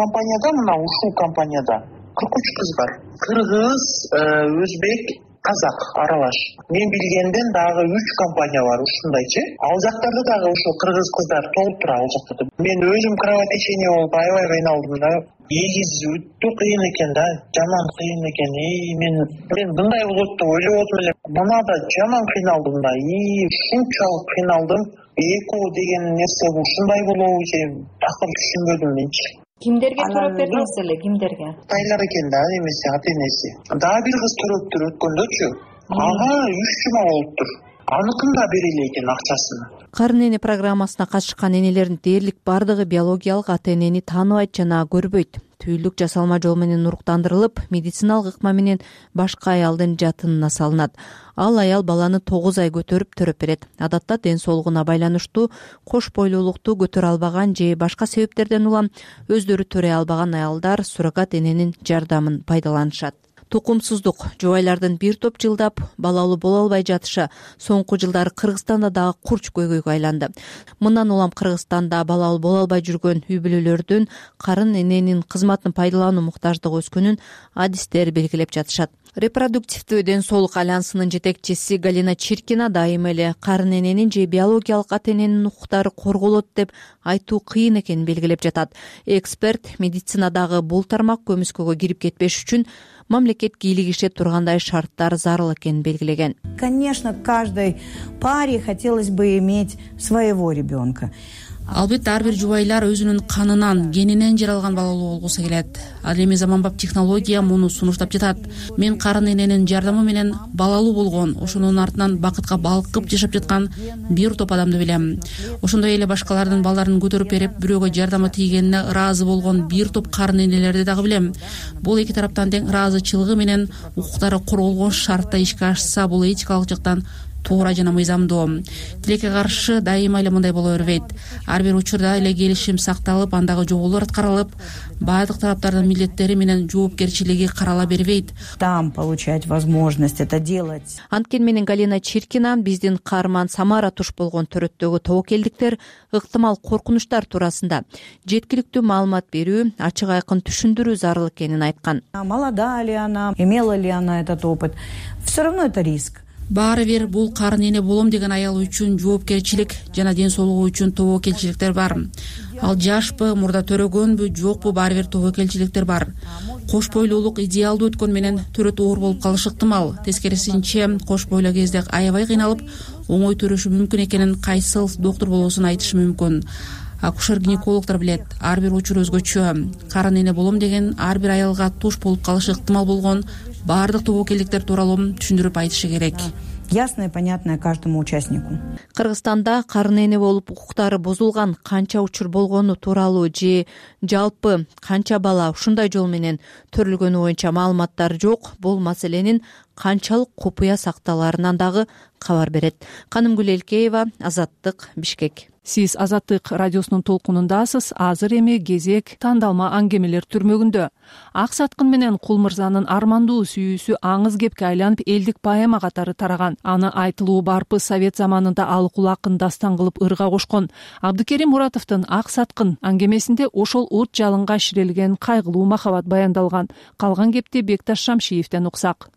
компанияда 43 кыз бар. Кыргыз, өзбек, казак аралаш. Мен билгенден дагы 3 компания бар ушундайчы. Ал жактарда дагы ошо кыргыз кыздар толуп тура ал жакта. Мен өзүм кровотечение болуп аябай кыйналдым да. Эгиз өтө кыйын экен да, жаман кыйын экен. Мен мындай болот деп ойлободум эле. Мына да жаман кыйналдым да. Ушунчалык кыйналдым. Эко деген нерсе ушундай болобу же акыр түшүнбөдүм менчи. Кимдерге төрөп бердиңиз эле, кимдерге? Тайлар экен да, эмеси ата энеси. Дагы бир кыз төрөптүр өткөндөчү. Ага 3 жума болуптур. Аныкын да берели экен акчасын. Карын эне программасына катышкан энелердин дээрлик бардыгы биологиялык ата энени тааныбайт жана көрбөйт. Түйүлдүк жасалма жол менен уруктандырылып, медициналык ыкма менен башка аялдын жатынына салынат. Ал аял баланы 9 ай көтөрүп төрөп берет. Адатта ден соолугуна байланыштуу кош бойлуулукту көтөрө албаган же башка себептерден улам өздөрү төрөй албаган аялдар суррогат эненин жардамын пайдаланышат. Тукумсуздук жубайлардын бир топ жылдап балалуу боло албай жатышы соңку жылдары Кыргызстанда дагы курч көйгөйгө айланды. Мындан улам Кыргызстанда балалуу боло албай жүргөн үй бүлөлөрдүн карын эненин кызматын пайдалануу муктаждыгы өскөнүн адистер белгилеп жатышат. Репродуктивдүү ден соолук альянсынын жетекчиси Галина Чиркина дайыма эле карын эненин же биологиялык ата эненин укуктары корголот деп айтуу кыйын экенин белгилеп жатат. Эксперт медицинадагы бул тармак көмүскөгө кирип кетпеш үчүн мамлекет кийлигише тургандай шарттар зарыл экенин белгилеген. Конечно, каждой паре хотелось бы иметь своего ребенка. Албетте ар бир жубайлар өзүнүн канынан, генинен жаралган балалуу болгусу келет. Ал эми заманбап технология муну сунуштап жатат. Мен карын эненин жардамы менен балалуу болгон, ошонун артынан бакытка балкып жашап жаткан бир топ адамды билем. Ошондой эле башкалардын балдарын көтөрүп берип, бирөөгө жардамы тийгенине ыраазы болгон бир топ карын энелерди дагы билем. Бул эки тараптан тең ыраазычылыгы менен укуктары корголгон шартта ишке ашса, бул этикалык жактан туура жана мыйзамдуу. Тилекке каршы дайыма эле мындай боло бербейт. Ар бир учурда эле келишим сакталып, андагы жоболор аткарылып, баардык тараптардын милдеттери менен жоопкерчилиги карала бербейт. Там получать возможность это делать. Анткени менен Галина Чиркина биздин каарман Самара туш болгон төрөттөгү тобокелдиктер ыктымал коркунучтар туурасында жеткиликтүү маалымат берүү, ачык айкын түшүндүрүү зарыл экенин айткан. Молода ли она, имела ли она этот опыт? Все равно это риск. Баары бир бул карын эне болом деген аял үчүн жоопкерчилик жана ден соолугу үчүн тобокелчиликтер бар. Ал жашпы, мурда төрөгөнбү, жокпу, баары бир тобокелчиликтер бар. Кош бойлуулук идеалдуу өткөн менен төрөт оор болуп калышы ыктымал. Тескерисинче, кош бойлуу кезде аябай кыйналып, оңой төрөшү мүмкүн экенин кайсыл доктур болосун айтышы мүмкүн. Акушер-гинекологдор билет, ар бир учур өзгөчө. Карын эне болом деген ар бир аялга туш болуп калышы ыктымал болгон баардык тобокелдиктер тууралуу түшүндүрүп айтышы керек. Ясно и понятно каждому участнику. Кыргызстанда карын эне болуп укуктары бузулган канча учур болгону тууралуу же жалпы канча бала ушундай жол менен төрөлгөнү боюнча маалыматтар жок. Бул маселенин канчалык купуя сакталаарынан дагы кабар берет. Канымгүл Элкеева, Азаттык, Бишкек. Сиз Азаттык радиосунун толкунундасыз. Азыр эми кезек тандалма аңгемелер түрмөгүндө. Ак саткын менен Кул мырзанын армандуу сүйүүсү аңыз кепке айланып элдик поэма катары тараган. Аны айтылуу барпы Совет заманында алыкул акын дастан кылып ырга кошкон. Абдыкерим Муратовдун Ак саткын аңгемесинде ошол от жалынга ширелген кайгылуу махабат баяндалган. Калган кепти Бекташ Шамшиевден уксак.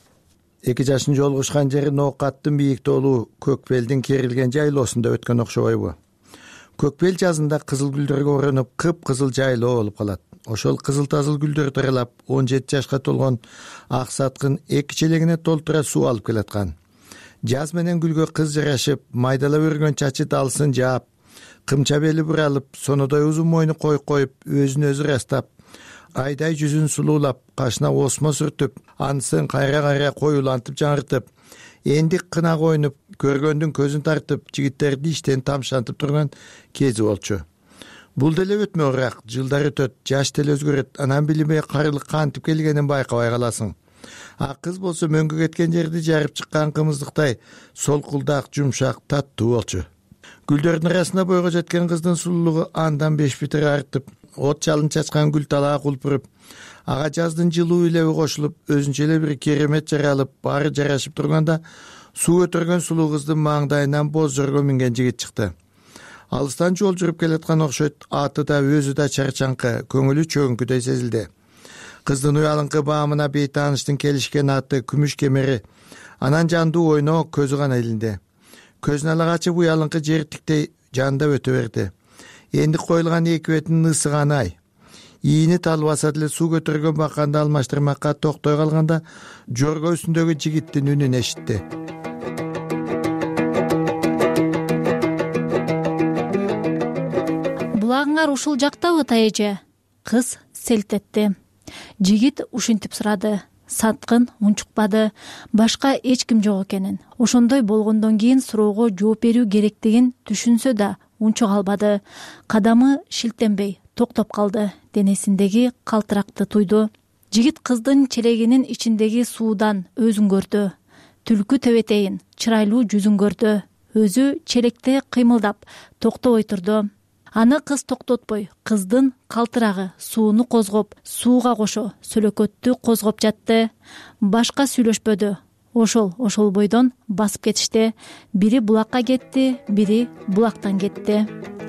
Эки жашын жолугушкан жери Ноокаттын бийик тоолуу Көкбелдин керилген жайлоосунда өткөн окшобойбу? Көкбел жазында кызыл гүлдөргө оронуп, кыпкызыл жайлоо болуп калат. Ошол кызыл тазыл гүлдөр таралап, 17 жашка толгон Ак саткын эки челегине толтура суу алып келаткан. Жаз менен гүлгө кыз жарашып, майдалап өргөн чачы далсын жаап, кымча бели буралып, сонодой узун мойну коюп, өзүн өзү ырастап, айдай жүзүн сулуулап, кашына осмо сүртүп, анысын кайра коюлантып жаңыртып, энди кына койнуп көргөндүн көзүн тартып жигиттерди иштен тамшантып турган кези болчу. Бул деле өтмө ырак, жылдар өтөт, жаш деле өзгөрөт, анан билимге карылык кантип келгенин байкабай каласың. А кыз болсо мөңгү кеткен жерди жарып чыккан кымыздыктай солкулдак, жумшак, таттуу болчу. Гүлдөрдүн арасында бойго жеткен кыздын сулуулугу андан 5 битер артып, от чалын чачкан гүл талаа кулпуруп, ага жаздын жылуу илеби кошулуп, өзүнчө эле бир керемет жаралып, баары жарашып турганда, суу көтөргөн сулуу кыздын маңдайынан боз жорго минген жигит чыкты. Алыстан жол жүрүп келаткан окшойт, аты да өзү да чарчаңкы, көңүлү чөңкүдөй сезилди. Кыздын уялыңкы баамына бейтааныштын келишкен аты күмүш кемери, анан жандуу ойноо көзү гана илинди. Көзүн ала ачып уялыңкы жер тиктей жанда өтө берди. Энди коюлган эки бетинин ысыганы ай. Ийини талбаса деле суу көтөргөн баканды алмаштырмакка токтой калганда, жорго үстүндөгү жигиттин үнүн эшитти. Булагыңар ушул жактабы, тайэже? Кыз селт этти. Жигит ушинтип сурады. Саткын унчукпады, башка эч ким жок экенин. Ошондой болгондон кийин суроого жооп берүү керектигин түшүнсө да унчук албады. Кадамы шилтенбей токтоп калды. Денесиндеги калтыракты туйду. Жигит кыздын челегинин ичиндеги суудан өзүн көрдү. Түлкү тебетейин, чырайлуу жүзүн көрдү. Өзү челекте кыймылдап, токтобой турду. Аны кыз токтотпой, кыздын калтырагы сууну козгоп, сууга кошо сөлөкөттү козгоп жатты. Башка сүйлөшпөдү. Ошол бойдон басып кетишти. Бири булакка кетти, бири булактан кетти.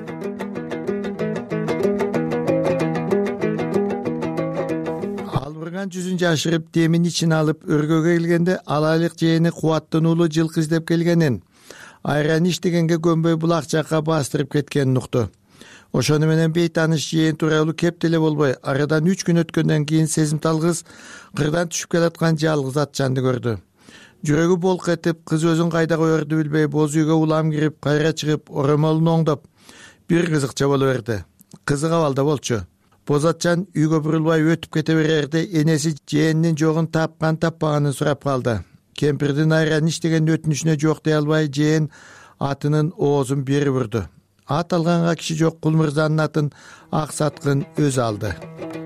Албырган жүзүн жашырып, демин ичин алып өргөгө келгенде алайлык жээни кубаттынуулу жылкы издеп келгенин, айран иштегенге көнбөй булак жакка бастырып кеткенин укту. Ошону менен бейтааныш жээн тууралуу кеп деле болбой, арадан 3 күн өткөндөн кийин сезимтал кыз кырдан түшүп келаткан жалгыз атчанды көрдү. Жүрөгү болк этип, кыз өзүн кайда коерду билбей, боз үйгө улам кирип, кайра чыгып, оромолун оңдоп, бир кызыкча боло берди. Кызык абалда болчу. Боз атчан үйгө бурулбай өтүп кете берерде, энеси жээнинин жогун тапкан таппаганын сурап калды. Кемпирдин айран иштеген өтүнүшүнө жок дей албай, жээн атынын оозун бери бурду. Ат алганга киши жок, Кул мырзанын атын ак саткын өзү алды.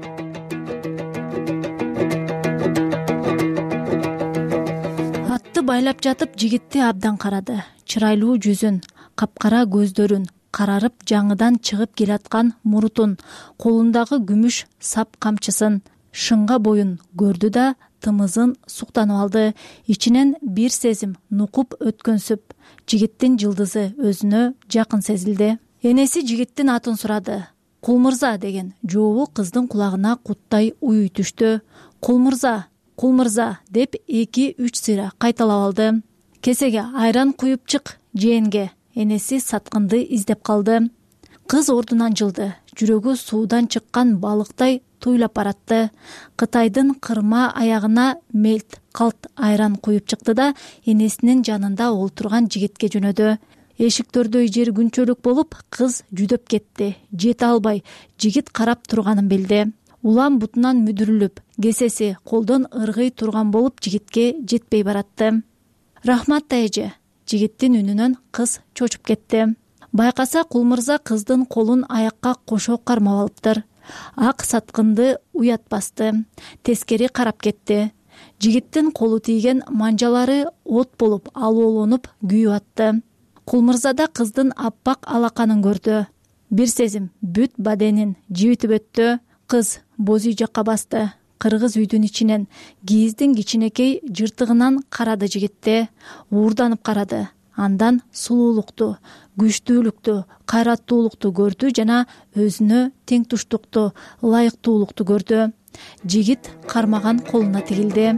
Атты байлап жатып жигитти абдан карады. Чырайлуу жүзүн, капкара көздөрүн, карарып жаңыдан чыгып келаткан мурутун, колундагы күмүш сап камчысын, шыңга боюн көрдү да тымызын суктанып алды. Ичинен бир сезим нукуп өткөнсүп, жигиттин жылдызы өзүнө жакын сезилди. Энеси жигиттин атын сурады. Кул мырза деген жообу кыздын кулагына куттай уй түштү. Кул мырза деп 2-3 сыйра кайталап алды. Кесеге айран куюп чык жээнге. Энеси саткынды издеп калды. Кыз ордунан жылды. Жүрөгү суудан чыккан балыктай туйлап баратты. Кытайдын кырма аягына мелт калт айран куюп чыкты да энесинин жанында олтурган жигитке жөнөдү. Эшиктөрдөй жер күнчөлүк болуп, кыз жүдөп кетти. Жете албай, жигит карап турганын билди. Улам бутунан мүдүрүлүп, кесеси колдон ыргый турган болуп жигитке жетпей баратты. Рахмат тайэже. Жигиттин үнүнөн кыз чочуп кетти. Байкаса Кул мырза кыздын колун аякка кошо кармап алыптыр. Ак саткынды уят басты. Тескери карап кетти. Жигиттин колу тийген манжалары от болуп алоолонуп күйүп атты. Кул мырза да кыздын аппак алаканын көрдү. Бир сезим бүт баденин жибитип өттү. Кыз боз үй жакка басты. Кыргыз үйдүн ичинен кийиздин кичинекей жыртыгынан карады жигитте. Уурданып карады. Андан сулуулукту, күчтүүлүктү, кайраттуулукту көрдү жана өзүнө тең туштукту, ылайыктуулукту көрдү. Жигит кармаган колуна тигилди.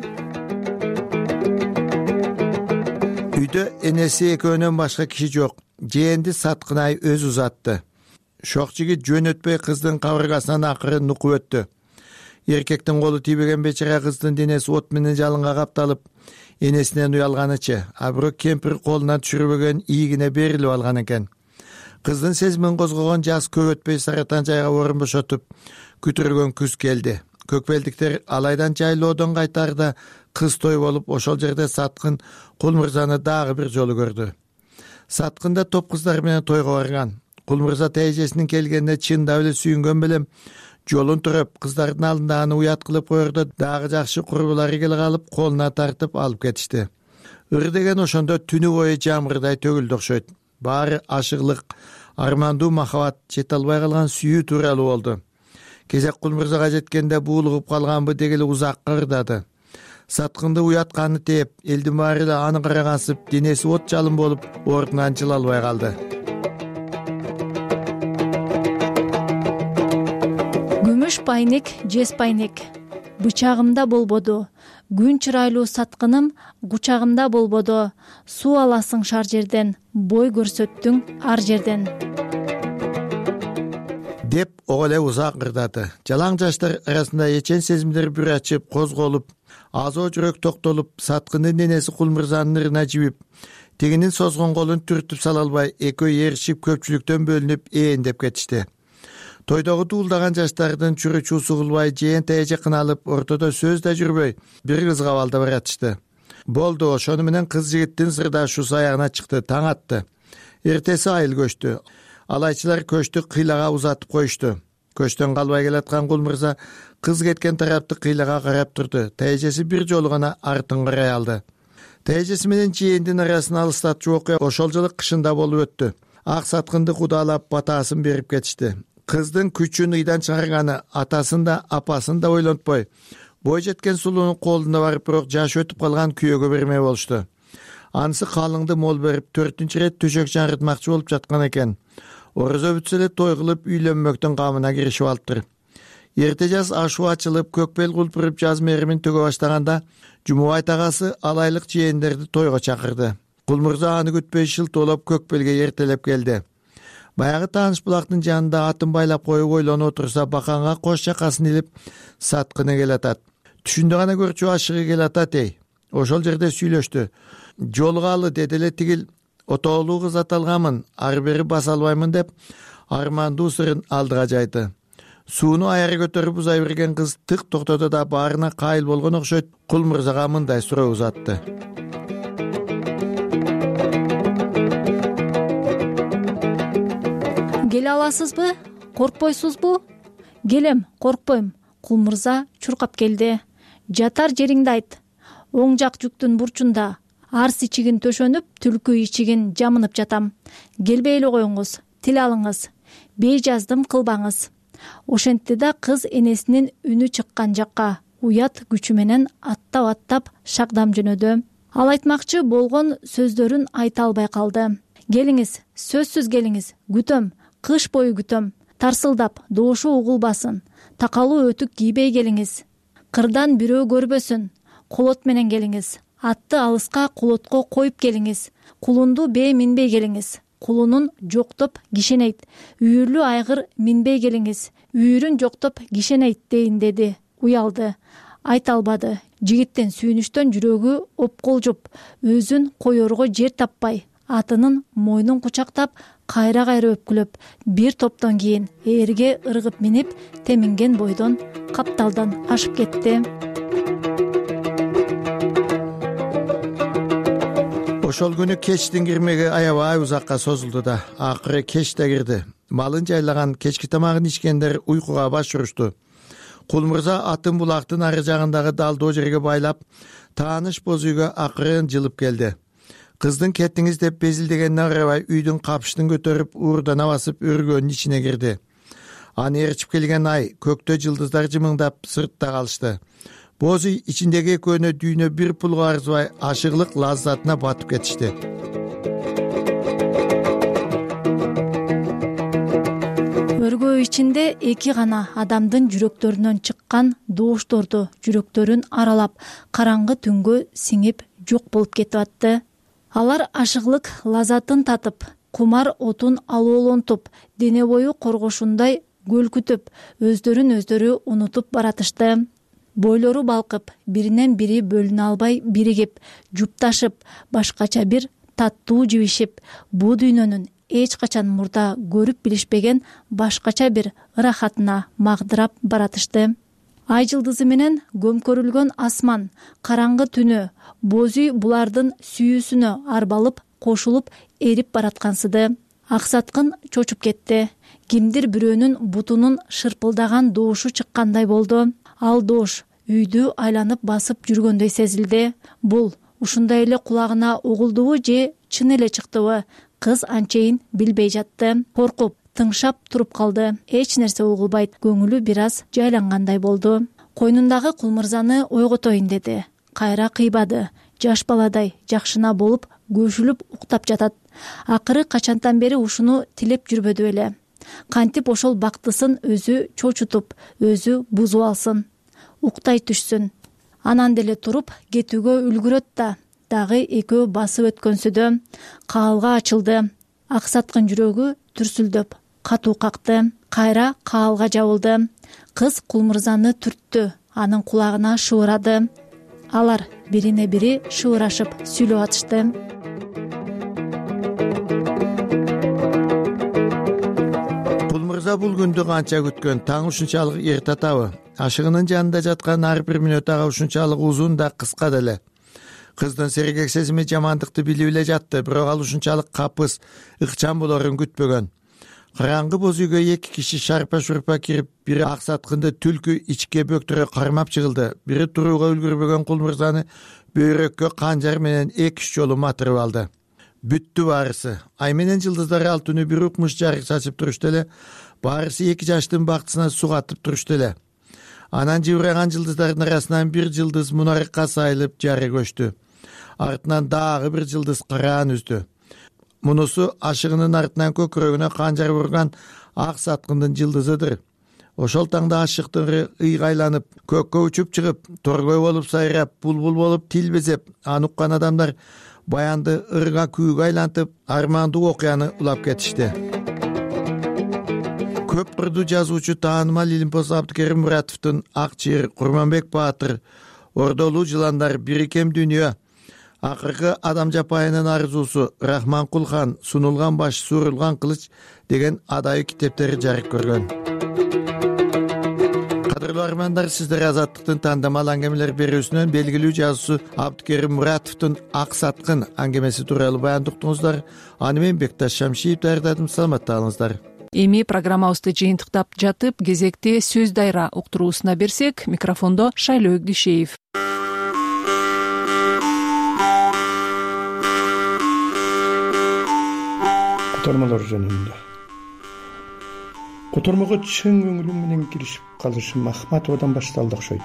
Үйдө энеси экөөнөн башка киши жок. Жээнди Саткынай өзү узатты. Шок жигит жөн өтпөй кыздын кабыргасынан акыры нукуп өттү. Эркектин колу тийбеген бечара кыздын денеси от менен жалынга капталып, энесинен уялганычы, а бирок кемпир колунан түшүрбөгөн ийигине берилип алган экен. Кыздын сезимин козгогон жаз көп өтпөй Саратан жайга орун бошотуп, күтүргөн күз келди. Көкбелдиктер алайдан жайлоодон кайтарда кыз той болуп ошол жерде Саткын Кулмырзаны дагы бир жолу көрдү. Саткын да топ кыздар менен тойго барган. Кулмырза тайжесинин келгенине чындап эле сүйүнгөн белем. Жолун туруп кыздардын алдында аны уят кылып коердо, дагы жакшы курбулары келе калып колуна тартып алып кетишти. Ыр деген ошондо түнү бою жамгырдай төгүлдү окшойт. Баары ашыгылык, армандуу махабат, жете албай калган сүйүү тууралуу болду. Кезек Кулмырзага жеткенде буулугуп калганбы дегеле узакка ырдады. Саткынды уятканы тээп, элдин баары эле аны карагансып, денеси от жалын болуп, ордунан жыла албай калды. Күмүш пайнек, жез пайнек, бычагымда болбоду. Күн чырайлуу Саткыным, кучагымда болбоду. Суу аласың шар жерден, бой көрсөттүң ар жерден. Деп ого эле узак ырдады. Жалаң жаштар арасында эчен сезимдер бүр ачып, козголуп, азоо жүрөк токтолуп, Саткындын денеси Кулмырзанын ырына жибип, тегинин созгон колун түртүп сала албай, экөө ээришип көпчүлүктөн бөлүнүп эендеп кетишти. Тойдогу дуулдаган жаштардын чүрү-чуу сугулбай, жээн тээже кыналып, ортодо сөз да жүрбөй, бир кызга балда баратышты. Болду, ошону менен кыз жигиттин сырдашуусу аягына чыкты, таң атты. Эртеси айыл көчтү. Алайчылар көчтү кыйлага узатып коюшту. Көчтөн калбай келаткан Кулмырза кыз кеткен тарапты кыйлага карап турду. Тайжеси бир жолу гана артын карай алды. Тайжеси менен жээндин арасын алыстатчу окуя ошол жылы кышында болуп өттү. Ак Саткынды кудалап батасын берип кетишти. Кыздын күчүн ыйдан чыгарганы атасын да апасын да ойлонтпой, бой жеткен сулуунун колуна барып, бирок жаш өтүп калган күйөөгө бермей болушту. Анысы калыңды мол берип, 4-чү рет төшөк жаңыртмакчы болуп жаткан экен. Орозо бүтсө эле той кылып үйлөнмөктүн камына киришип алыптыр. Эрте жаз ашуу ачылып, көкпел кулпуруп жаз меримин төгө баштаганда, Жумубай тагасы алайлык жээндерди тойго чакырды. Кулмырза аны күтпөй шылтоолоп көкпелге эртелеп келди. Баягы тааныш булактын жанында атын байлап коюп ойлонуп отурса, баканга кош чакасын илип Саткыны келатат. Түшүндө гана көрчү ашыгы келатат эй. Ошол жерде сүйлөштү. Жолугалы деди эле тигил, отоолуу кыз аталганмын, ары бери баса албаймын деп армандуу сырын алдыга жайды. Сууну аяры көтөрүп узай берген кыз тык токтоду да баарына кайыл болгон окшойт, Кулмырзага мындай суроо узатты. Келе аласызбы? Коркпойсузбу? Келем, коркпойм. Кулмырза чуркап келди. Жатар жериңди айт. Оң жак жүктүн бурчунда арс ичигин төшөнүп, түлкү ичигин жамынып жатам. Келбей эле коюңуз, тил алыңыз. Бей жаздым кылбаңыз. Ошентти да кыз энесинин үнү чыккан жакка уят күчү менен аттап шагдам жөнөдү. Ал айтмакчы болгон сөздөрүн айта албай калды. Келиңиз, сөзсүз келиңиз, күтөм, кыш бою күтөм. Тарсылдап, доошо угулбасын. Такалуу өтүк кийбей келиңиз. Кырдан бирөө көрбөсүн. Колот менен келиңиз. Атты алыска колотко коюп келиңиз. Кулунду бээ минбей келиңиз. Кулунун жоктоп кишенейт. Үйүрлүү айгыр минбей келиңиз. Үйүрүн жоктоп кишенейт дейин деди. Уялды. Айта албады. Жигиттин сүйүнүчтөн жүрөгү опколжуп, өзүн коерго жер таппай, атынын мойнун кучактап, кайра өпкүлөп, бир топтон кийин ээрге ыргып минип, теминген бойдон капталдан ашып кетти. Ошол күнү кечтин кирмеги аябай узакка созулду да, акыры кеч да кирди. Малын жайлаган, кечки тамагын ичкендер уйкуга баш урушту. Кулмырза атын булактын ары жагындагы далдоо жерге байлап, тааныш боз үйгө акырын жылып келди. Кыздын кеттиңиз деп безилдегенине карабай, үйдүн капчыгын көтөрүп, уурдана басып, өргөнүн ичине кирди. Аны ээрчип келген ай, көктө жылдыздар жымыңдап сыртта калышты. Боз үй ичиндеги экөөнө дүйнө бир пулга арзыбай, ашыгылык лаззатына батып кетишти. Өргөө ичинде эки гана адамдын жүрөктөрүнөн чыккан доошторду жүрөктөрүн аралап, караңгы түнгө сиңип жок болуп кетип атты. Алар ашыгылык лаззатын татып, кумар отун алоолонтуп, дене бою коргошундай көлкүтүп, өздөрүн өздөрү унутуп баратышты. Бойлору балкып, биринен бири бөлүнө албай биригип, жупташып, башкача бир таттуу жибишип, бул дүйнөнүн эч качан мурда көрүп билишпеген башкача бир ырахатына магдырап баратышты. ай жылдызы менен көмкөрүлгөн асман, караңгы түнү, боз үй булардын сүйүүсүнө арбалып кошулуп эрип бараткансыды. Аксаткын чочуп кетти. Кимдир бирөөнүн бутунун шырпылдаган доошу чыккандай болду. Ал доош үйдү айланып басып жүргөндөй сезилди. Бул ушундай эле кулагына угулдубу же чын эле чыктыбы? Кыз анчейин билбей жатты. Коркуп, тыңшап туруп калды. Эч нерсе угулбайт. Көңүлү бир аз жайлангандай болду. Койнундагы Кулмырзаны ойготоюн деди. Кайра кыйбады. Жаш баладай жакшына болуп көшүлүп уктап жатат. Акыры качантан бери ушуну тилеп жүрбөдү эле. Кантип ошол бактысын өзү чочутуп, өзү бузуп алсын, уктай түшсүн. Анан деле туруп кетүүгө үлгүрөт да. Дагы экөө басып өткөнсүдө каалга ачылды. Аксаткын жүрөгү түрсүлдөп, катуу какты. Кайра каалга жабылды. Кыз Кулмырзаны түрттү, анын кулагына шыбырады. Алар бирине бири шыбырашып сүйлөп атышты. Кулмырза бул күндү канча күткөн, таң ушунчалык эрте атабы? Ашыгынын жанында жаткан ар бир мүнөт ага ушунчалык узун да кыска деле. Кыздын сергек сезими жамандыкты билип эле жатты, бирок ал ушунчалык капыс, ыкчам болорун күтпөгөн. Караңгы боз үйгө эки киши шарпа-шурпа кирип, бири Аксаткынды түлкү ичке бөктүрө кармап чыгылды. Бири турууга үлгүрбөгөн Кулмырзаны бөйрөккө канжар менен 2-3 жолу матырып алды. Бүттү баарысы. Ай менен жылдыздар ал түнү бир укмуш жарык чачып турушту эле. Баарысы 2 жаштын бактысына сугатып турушту эле. Анан жыбыраган жылдыздардын арасынан бир жылдыз мунарыкка сайылып жары көчтү. Артынан дагы бир жылдыз караан үздү. Мунусу ашыгынын артынан көкүрөгүнө канжар урган Аксаткындын жылдызыдыр. Ошол таңда ашыктыгы ыйгайланып, көккө учуп чыгып, торгой болуп сайрап, булбул болуп тил безеп, аны уккан адамдар баянды ырга күүгө айлантып, армандуу окуяны улап кетишти. Көп кырдуу жазуучу таанымал Илимпоз Абдыкерим Муратовдун Ак чыйыр, Курманбек Баатыр, Ордолуу жыландар, Бирикем дүйнө, Акыркы адам жапайынын арзуусу, Рахманкул хан, Сунулган баш, Суурулган кылыч деген адайы китептери жарык көргөн. Кадырлуу армандар, сиздер Азаттыктын тандамал аңгемелер берүүсүнөн белгилүү жазуучу Абдыкерим Муратовдун Аксаткын аңгемеси тууралуу баяндуктуңуздар. Аны мен Бекташ Шамшиев даярдадым. Саламатта калыңыздар. Эми программабызды жыйынтыктап жатып, кезекти сөз дайра уктуруусуна берсек, микрофондо Шайлоо Дүйшеев. Котормолор жөнүндө. Котормого чын көңүлүм менен киришип калышым Ахматовадан башталды окшойт.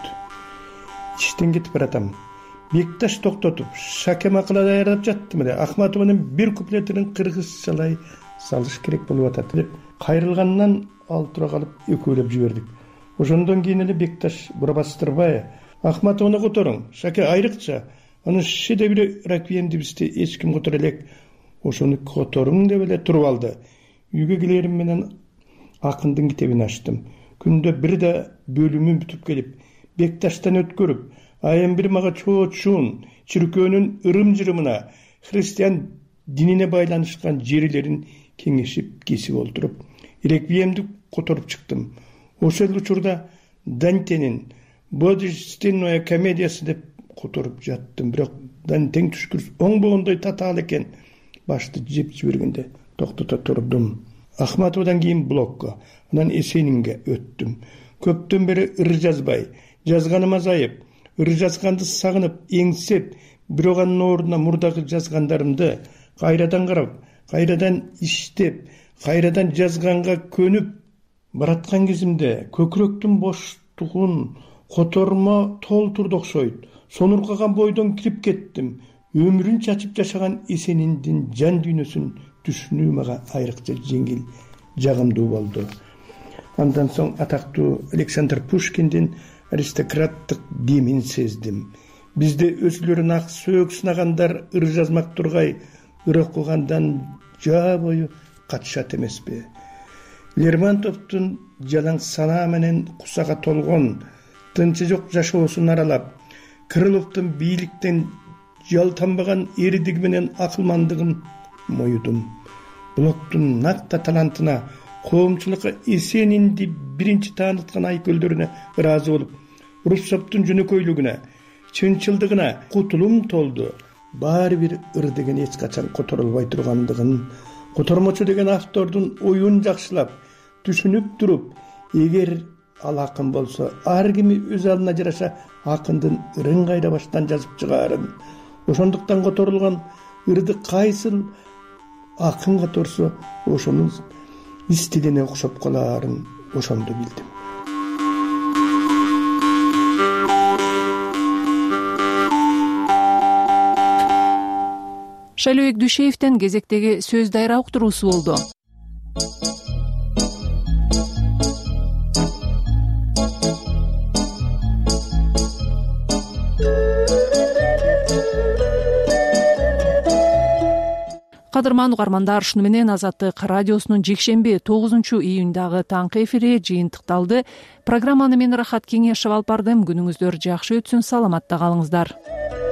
Иштен кетип баратам. Бекташ токтотуп, шаке макала даярдап жаттым эле. Ахматованын бир куплетин кыргызчалай салыш керек болуп атат деп кайрылгандан ал тура калып экөөлөп жибердик. Ошондон кийин эле Бекташ бурабастырбай Ахматованы которуң, шаке айрыкча аны шедеври реквиемди бизде эч ким котор элек. Ошону которуң деп эле туруп алды. Үйгө келерим менен акындын китебин ачтым. Күндө бир да бөлүмүн бүтүп келип, Бекташтан өткөрүп, айым бир мага чоочун чиркөөнүн ырым-жырымына, христиан динине байланышкан жерлерин кеңешип кесип олтуруп, реквиемди которуп чыктым. Ошол учурда Дантенин Божественная комедиясы деп которуп жаттым. Бирок Дантен түшкүрүс оңбогондой татаал экен. Башты жеп жибергенде токтото турдум. Ахматовадан кийин блокко, анан Эсенинге өттүм. Көптөн бери ыр жазбай, жазганым азайып, ыр жазганды сагынып, эңсеп, бирок анын ордуна мурдагы жазгандарымды кайрадан карап, кайрадан иштеп, кайрадан жазганга көнүп бараткан кезимде көкүрөктүн боштугун котормо толтурду окшойт. Сонуркаган бойдон кирип кеттим. Өмүрүн чачып жашаган Эсениндин жан дүйнөсүн түшүнүү мага айрыкча жеңил, жагымдуу болду. Андан соң атактуу Александр Пушкиндин аристократтык демин сездим. Бизде өзүлөрүн ак сөөк сынагандар ыр жазмак тургай, ыр окугандан жаа бою катышат эмеспи. Лермонтовдун жалаң санаа менен кусага толгон, тынчы жок жашоосун аралап, Крыловдун бийликтен жалтанбаган эридиги менен акылмандыгын моюдум. Блоктун накта талантына, коомчулукка Эсенинди биринчи тааныткан айкөлдөрүнө ыраазы болуп, уруксаттын жөнөкөйлүгүнө, чынчылдыгына кутулум толду. Баары бир ыр деген эч качан которулбай тургандыгын, котормочу деген автордун оюн жакшылап, түшүнүп туруп, эгер ал акын болсо, ар кими өз алына жараша акындын ырын кайра баштан жазып чыгаарын, ошондуктан которулган ырды кайсыл акын каторсо ошонун стилине окшоп калаарын ошондо билдим. Шайлообек Дүйшеевден кезектеги сөз дайра уктуруусу болду. Кадырман угармандар, ушуну менен Азаттык радиосунун жекшемби 9-июндагы таңкы эфири жыйынтыкталды. Программаны мен Рахат Кеңешев алып бардым. Күнүңүздөр жакшы өтсүн, саламатта калыңыздар.